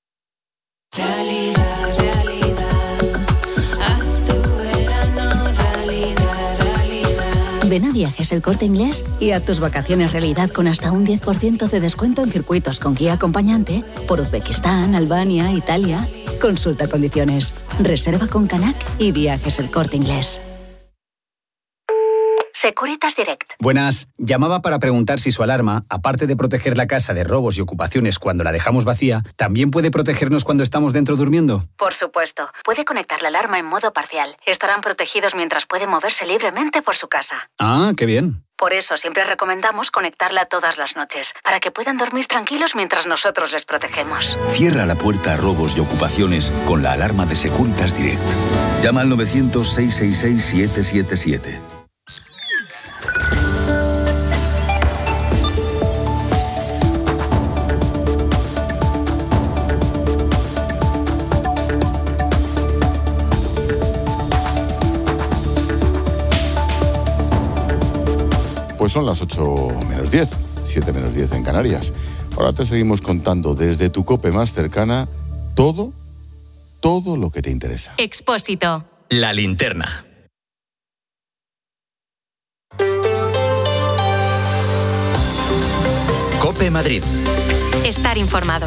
S19: Ven a Viajes El Corte Inglés y haz tus vacaciones realidad con hasta un 10% de descuento en circuitos con guía acompañante por Uzbekistán, Albania, Italia. Consulta condiciones. Reserva con Canac y Viajes El Corte Inglés.
S22: Securitas Direct.
S23: Buenas. Llamaba para preguntar si su alarma, aparte de proteger la casa de robos y ocupaciones cuando la dejamos vacía, ¿también puede protegernos cuando estamos dentro durmiendo?
S22: Por supuesto. Puede conectar la alarma en modo parcial. Estarán protegidos mientras pueden moverse libremente por su casa.
S23: Ah, qué bien.
S22: Por eso siempre recomendamos conectarla todas las noches, para que puedan dormir tranquilos mientras nosotros les protegemos.
S21: Cierra la puerta a robos y ocupaciones con la alarma de Securitas Direct. Llama al 900-666-777.
S1: Pues son las 8 menos 10, 7 menos 10 en Canarias. Ahora te seguimos contando desde tu COPE más cercana todo lo que te interesa.
S3: Expósito.
S2: La linterna. COPE Madrid.
S3: Estar informado.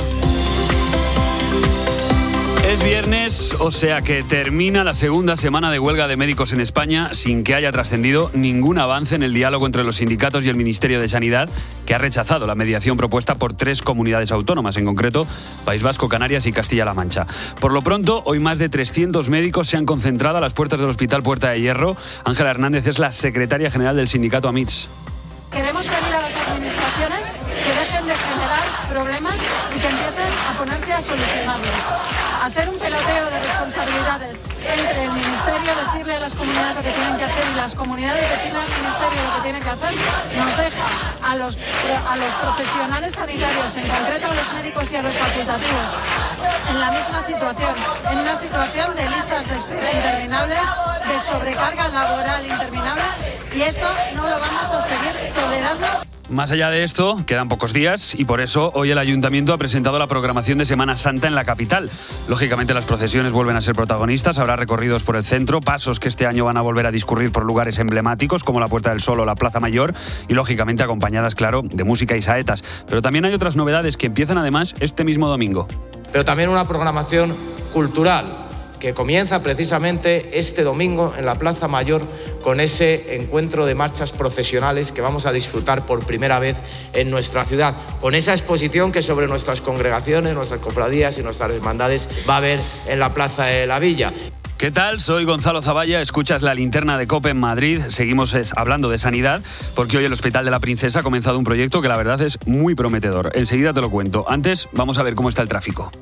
S5: Es viernes, o sea que termina la segunda semana de huelga de médicos en España sin que haya trascendido ningún avance en el diálogo entre los sindicatos y el Ministerio de Sanidad, que ha rechazado la mediación propuesta por 3 comunidades autónomas, en concreto País Vasco, Canarias y Castilla-La Mancha. Por lo pronto, hoy más de 300 médicos se han concentrado a las puertas del Hospital Puerta de Hierro. Ángela Hernández es la secretaria general del sindicato AMITS.
S7: Queremos pedir a las administraciones que dejen de generar problemas y que empiecen a ponerse a solucionarlos. Hacer un peloteo de responsabilidades entre el Ministerio, decirle a las comunidades lo que tienen que hacer y las comunidades decirle al Ministerio lo que tienen que hacer, nos deja a los profesionales sanitarios, en concreto a los médicos y a los facultativos, en la misma situación, en una situación de listas de espera interminables, de sobrecarga laboral interminable, y esto no lo vamos a seguir tolerando.
S5: Más allá de esto, quedan pocos días y por eso hoy el Ayuntamiento ha presentado la programación de Semana Santa en la capital. Lógicamente las procesiones vuelven a ser protagonistas, habrá recorridos por el centro, pasos que este año van a volver a discurrir por lugares emblemáticos como la Puerta del Sol o la Plaza Mayor y lógicamente acompañadas, claro, de música y saetas. Pero también hay otras novedades que empiezan además este mismo domingo.
S8: Pero también una programación cultural que comienza precisamente este domingo en la Plaza Mayor con ese encuentro de marchas procesionales que vamos a disfrutar por primera vez en nuestra ciudad, con esa exposición que sobre nuestras congregaciones, nuestras cofradías y nuestras hermandades va a haber en la Plaza de la Villa.
S5: ¿Qué tal? Soy Gonzalo Zavalla, escuchas la linterna de COPE en Madrid. Seguimos hablando de sanidad, porque hoy el Hospital de la Princesa ha comenzado un proyecto que la verdad es muy prometedor. Enseguida te lo cuento. Antes, vamos a ver cómo está el tráfico.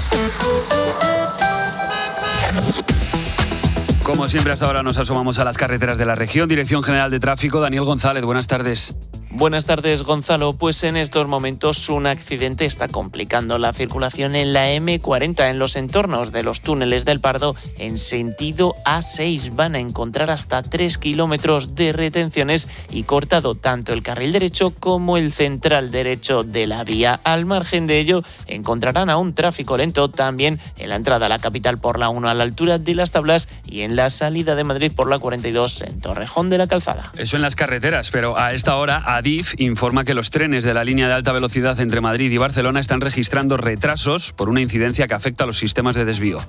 S5: Como siempre, hasta ahora nos asomamos a las carreteras de la región. Dirección General de Tráfico, Daniel González, buenas tardes.
S10: Buenas tardes, Gonzalo. Pues en estos momentos un accidente está complicando la circulación en la M40 en los entornos de los túneles del Pardo en sentido A6. Van a encontrar hasta 3 kilómetros de retenciones y cortado tanto el carril derecho como el central derecho de la vía. Al margen de ello, encontrarán aún tráfico lento también en la entrada a la capital por la 1 a la altura de Las Tablas y en la salida de Madrid por la 42 en Torrejón de la Calzada.
S5: Eso en las carreteras, pero a esta hora Adif informa que los trenes de la línea de alta velocidad entre Madrid y Barcelona están registrando retrasos por una incidencia que afecta a los sistemas de desvío.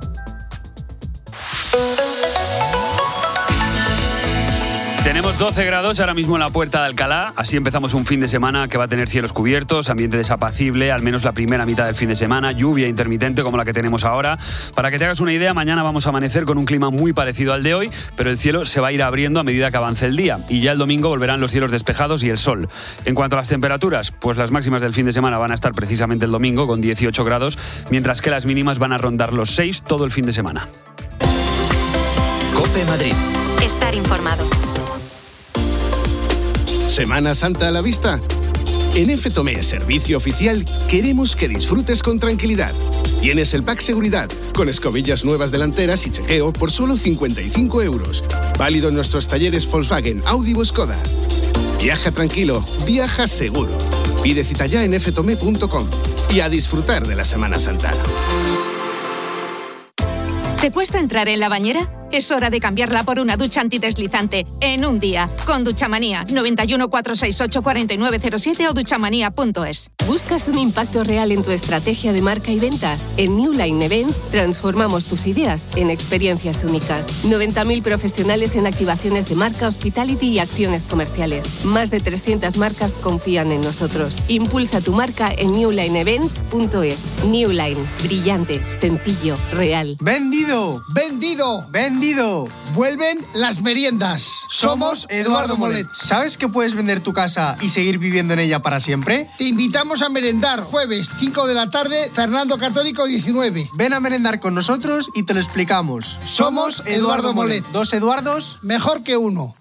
S5: Tenemos 12 grados ahora mismo en la Puerta de Alcalá, así empezamos un fin de semana que va a tener cielos cubiertos, ambiente desapacible, al menos la primera mitad del fin de semana, lluvia intermitente como la que tenemos ahora. Para que te hagas una idea, mañana vamos a amanecer con un clima muy parecido al de hoy, pero el cielo se va a ir abriendo a medida que avance el día y ya el domingo volverán los cielos despejados y el sol. En cuanto a las temperaturas, pues las máximas del fin de semana van a estar precisamente el domingo con 18 grados, mientras que las mínimas van a rondar los 6 todo el fin de semana.
S2: COPE Madrid.
S3: Estar informado.
S24: ¿Semana Santa a la vista? En FTOME Servicio Oficial queremos que disfrutes con tranquilidad. Tienes el pack seguridad, con escobillas nuevas delanteras y chequeo por solo 55 euros. Válido en nuestros talleres Volkswagen, Audi o Skoda. Viaja tranquilo, viaja seguro. Pide cita ya en ftome.com y a disfrutar de la Semana Santa.
S25: ¿Te cuesta entrar en la bañera? Es hora de cambiarla por una ducha antideslizante en un día. Con Duchamanía, 91 468 4907 o duchamanía.es.
S26: ¿Buscas un impacto real en tu estrategia de marca y ventas? En New Line Events transformamos tus ideas en experiencias únicas. 90.000 profesionales en activaciones de marca, hospitality y acciones comerciales. Más de 300 marcas confían en nosotros. Impulsa tu marca en newlineevents.es. New Line, brillante, sencillo, real.
S27: ¡Vendido! ¡Vendido! ¡Vendido!
S12: entendido! ¡Vuelven las meriendas! Somos Eduardo Molet. ¿Sabes que puedes vender tu casa y seguir viviendo en ella para siempre?
S13: Te invitamos a merendar jueves 5 de la tarde, Fernando Católico 19.
S12: Ven a merendar con nosotros y te lo explicamos. Somos Eduardo Molet. ¿Dos Eduardos?
S13: Mejor que uno.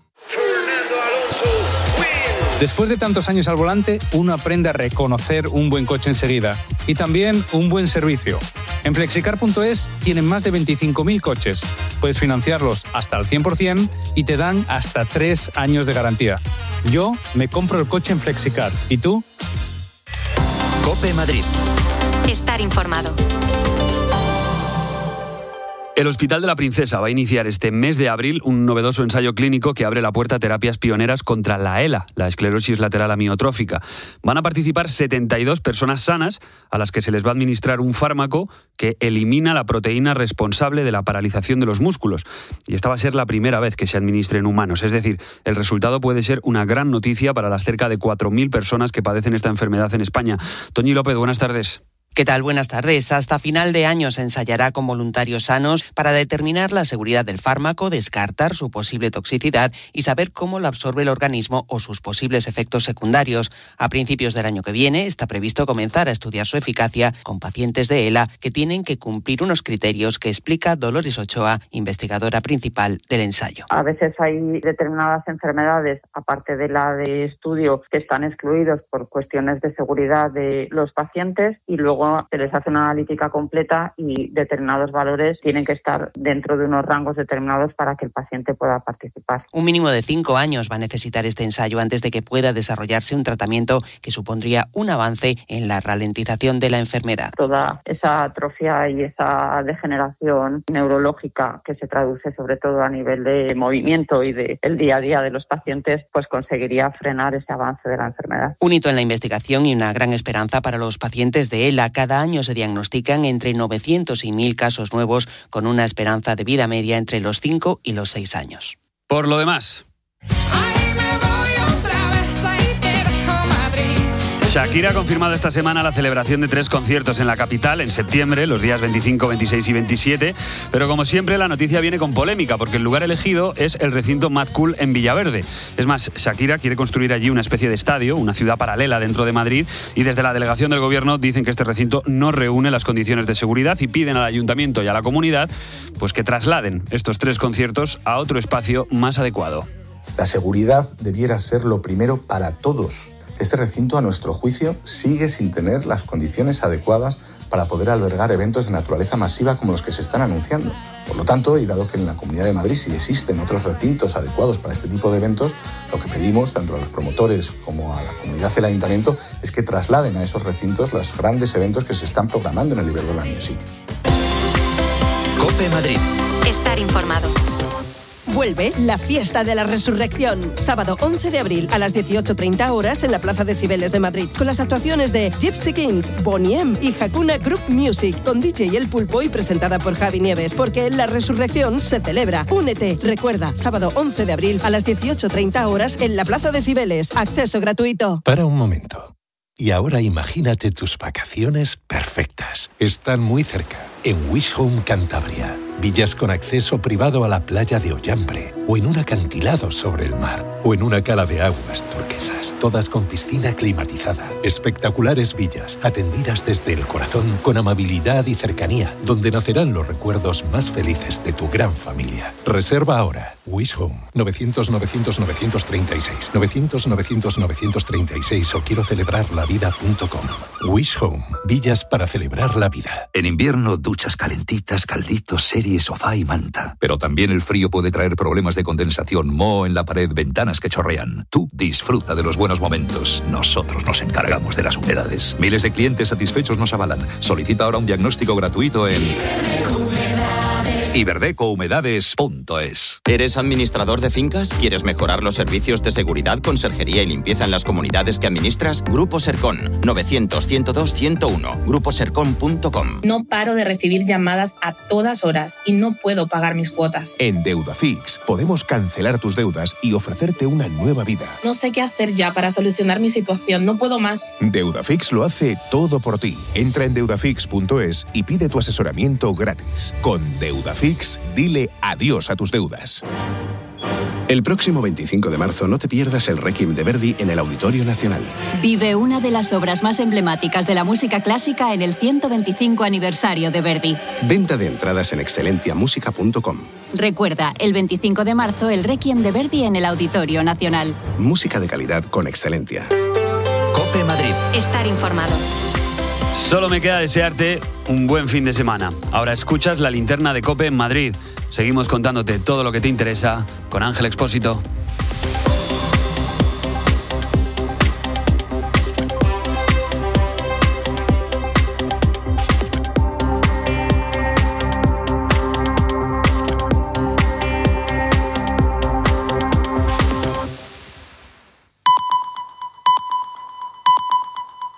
S14: Después de tantos años al volante, uno aprende a reconocer un buen coche enseguida y también un buen servicio. En Flexicar.es tienen más de 25.000 coches. Puedes financiarlos hasta el 100% y te dan hasta 3 años de garantía. Yo me compro el coche en Flexicar. ¿Y tú?
S11: COPE Madrid.
S3: Estar informado.
S5: El Hospital de la Princesa va a iniciar este mes de abril un novedoso ensayo clínico que abre la puerta a terapias pioneras contra la ELA, la esclerosis lateral amiotrófica. Van a participar 72 personas sanas a las que se les va a administrar un fármaco que elimina la proteína responsable de la paralización de los músculos. Y esta va a ser la primera vez que se administre en humanos. Es decir, el resultado puede ser una gran noticia para las cerca de 4.000 personas que padecen esta enfermedad en España. Toñi López, buenas tardes.
S16: ¿Qué tal? Buenas tardes. Hasta final de año se ensayará con voluntarios sanos para determinar la seguridad del fármaco, descartar su posible toxicidad y saber cómo lo absorbe el organismo o sus posibles efectos secundarios. A principios del año que viene está previsto comenzar a estudiar su eficacia con pacientes de ELA que tienen que cumplir unos criterios que explica Dolores Ochoa, investigadora principal del ensayo.
S17: A veces hay determinadas enfermedades, aparte de la de estudio, que están excluidos por cuestiones de seguridad de los pacientes y luego se les hace una analítica completa y determinados valores tienen que estar dentro de unos rangos determinados para que el paciente pueda participar.
S16: Un mínimo de 5 años va a necesitar este ensayo antes de que pueda desarrollarse un tratamiento que supondría un avance en la ralentización de la enfermedad.
S17: Toda esa atrofia y esa degeneración neurológica que se traduce sobre todo a nivel de movimiento y del día a día de los pacientes, pues conseguiría frenar ese avance de la enfermedad.
S16: Un hito en la investigación y una gran esperanza para los pacientes de ELA. Cada año se diagnostican entre 900 y 1.000 casos nuevos con una esperanza de vida media entre los 5 y los 6 años.
S5: Por lo demás, Shakira ha confirmado esta semana la celebración de 3 conciertos en la capital en septiembre, los días 25, 26 y 27. Pero como siempre, la noticia viene con polémica porque el lugar elegido es el recinto Mad Cool en Villaverde. Es más, Shakira quiere construir allí una especie de estadio, una ciudad paralela dentro de Madrid, y desde la delegación del gobierno dicen que este recinto no reúne las condiciones de seguridad y piden al ayuntamiento y a la comunidad pues que trasladen estos 3 conciertos a otro espacio más adecuado.
S20: La seguridad debiera ser lo primero para todos. Este recinto, a nuestro juicio, sigue sin tener las condiciones adecuadas para poder albergar eventos de naturaleza masiva como los que se están anunciando. Por lo tanto, y dado que en la Comunidad de Madrid sí existen otros recintos adecuados para este tipo de eventos, lo que pedimos tanto a los promotores como a la comunidad y al ayuntamiento es que trasladen a esos recintos los grandes eventos que se están programando en el Iberdrola Music.
S11: COPE Madrid.
S3: Estar informado.
S27: Vuelve la Fiesta de la Resurrección, sábado 11 de abril a las 18:30 horas en la Plaza de Cibeles de Madrid, con las actuaciones de Gypsy Kings, Boney M y Hakuna Group Music, con DJ El Pulpo y presentada por Javi Nieves, porque la Resurrección se celebra. Únete, recuerda, sábado 11 de abril a las 18:30 horas en la Plaza de Cibeles, acceso gratuito.
S28: Para un momento. Y ahora imagínate tus vacaciones perfectas. Están muy cerca, en Wish Home Cantabria. Villas con acceso privado a la playa de Ollambre, o en un acantilado sobre el mar, o en una cala de aguas turquesas, todas con piscina climatizada. Espectaculares villas, atendidas desde el corazón, con amabilidad y cercanía, donde nacerán los recuerdos más felices de tu gran familia. Reserva ahora. Wish Home, 900-900-936, 900-900-936 o quiero celebrarlavida.com. Wish Home, villas para celebrar la vida.
S11: En invierno, duchas calentitas, calditos, serie, sofá y manta. Pero también el frío puede traer problemas de condensación, moho en la pared, ventanas que chorrean. Tú disfruta de los buenos momentos. Nosotros nos encargamos de las humedades. Miles de clientes satisfechos nos avalan. Solicita ahora un diagnóstico gratuito en iberdecouhumedades.es.
S29: ¿Eres administrador de fincas? ¿Quieres mejorar los servicios de seguridad, conserjería y limpieza en las comunidades que administras? Grupo Sercon, 900-102-101, gruposercon.com.
S30: No paro de recibir llamadas a todas horas y no puedo pagar mis cuotas.
S31: En Deudafix podemos cancelar tus deudas y ofrecerte una nueva vida.
S30: No sé qué hacer ya para solucionar mi situación, no puedo más.
S31: Deudafix lo hace todo por ti. Entra en deudafix.es y pide tu asesoramiento gratis. Con Deudafix Fix, dile adiós a tus deudas. El próximo 25 de marzo no te pierdas el Requiem de Verdi en el Auditorio Nacional.
S1: Vive una de las obras más emblemáticas de la música clásica en el 125 aniversario de Verdi.
S31: Venta de entradas en excelentiamusica.com.
S1: Recuerda, el 25 de marzo el Requiem de Verdi en el Auditorio Nacional.
S31: Música de calidad con Excelentia.
S2: COPE Madrid.
S3: Estar informado.
S5: Solo me queda desearte un buen fin de semana. Ahora escuchas la linterna de COPE en Madrid. Seguimos contándote todo lo que te interesa con Ángel Expósito.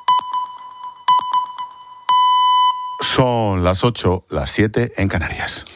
S20: Son las 8, las 7 en Canarias.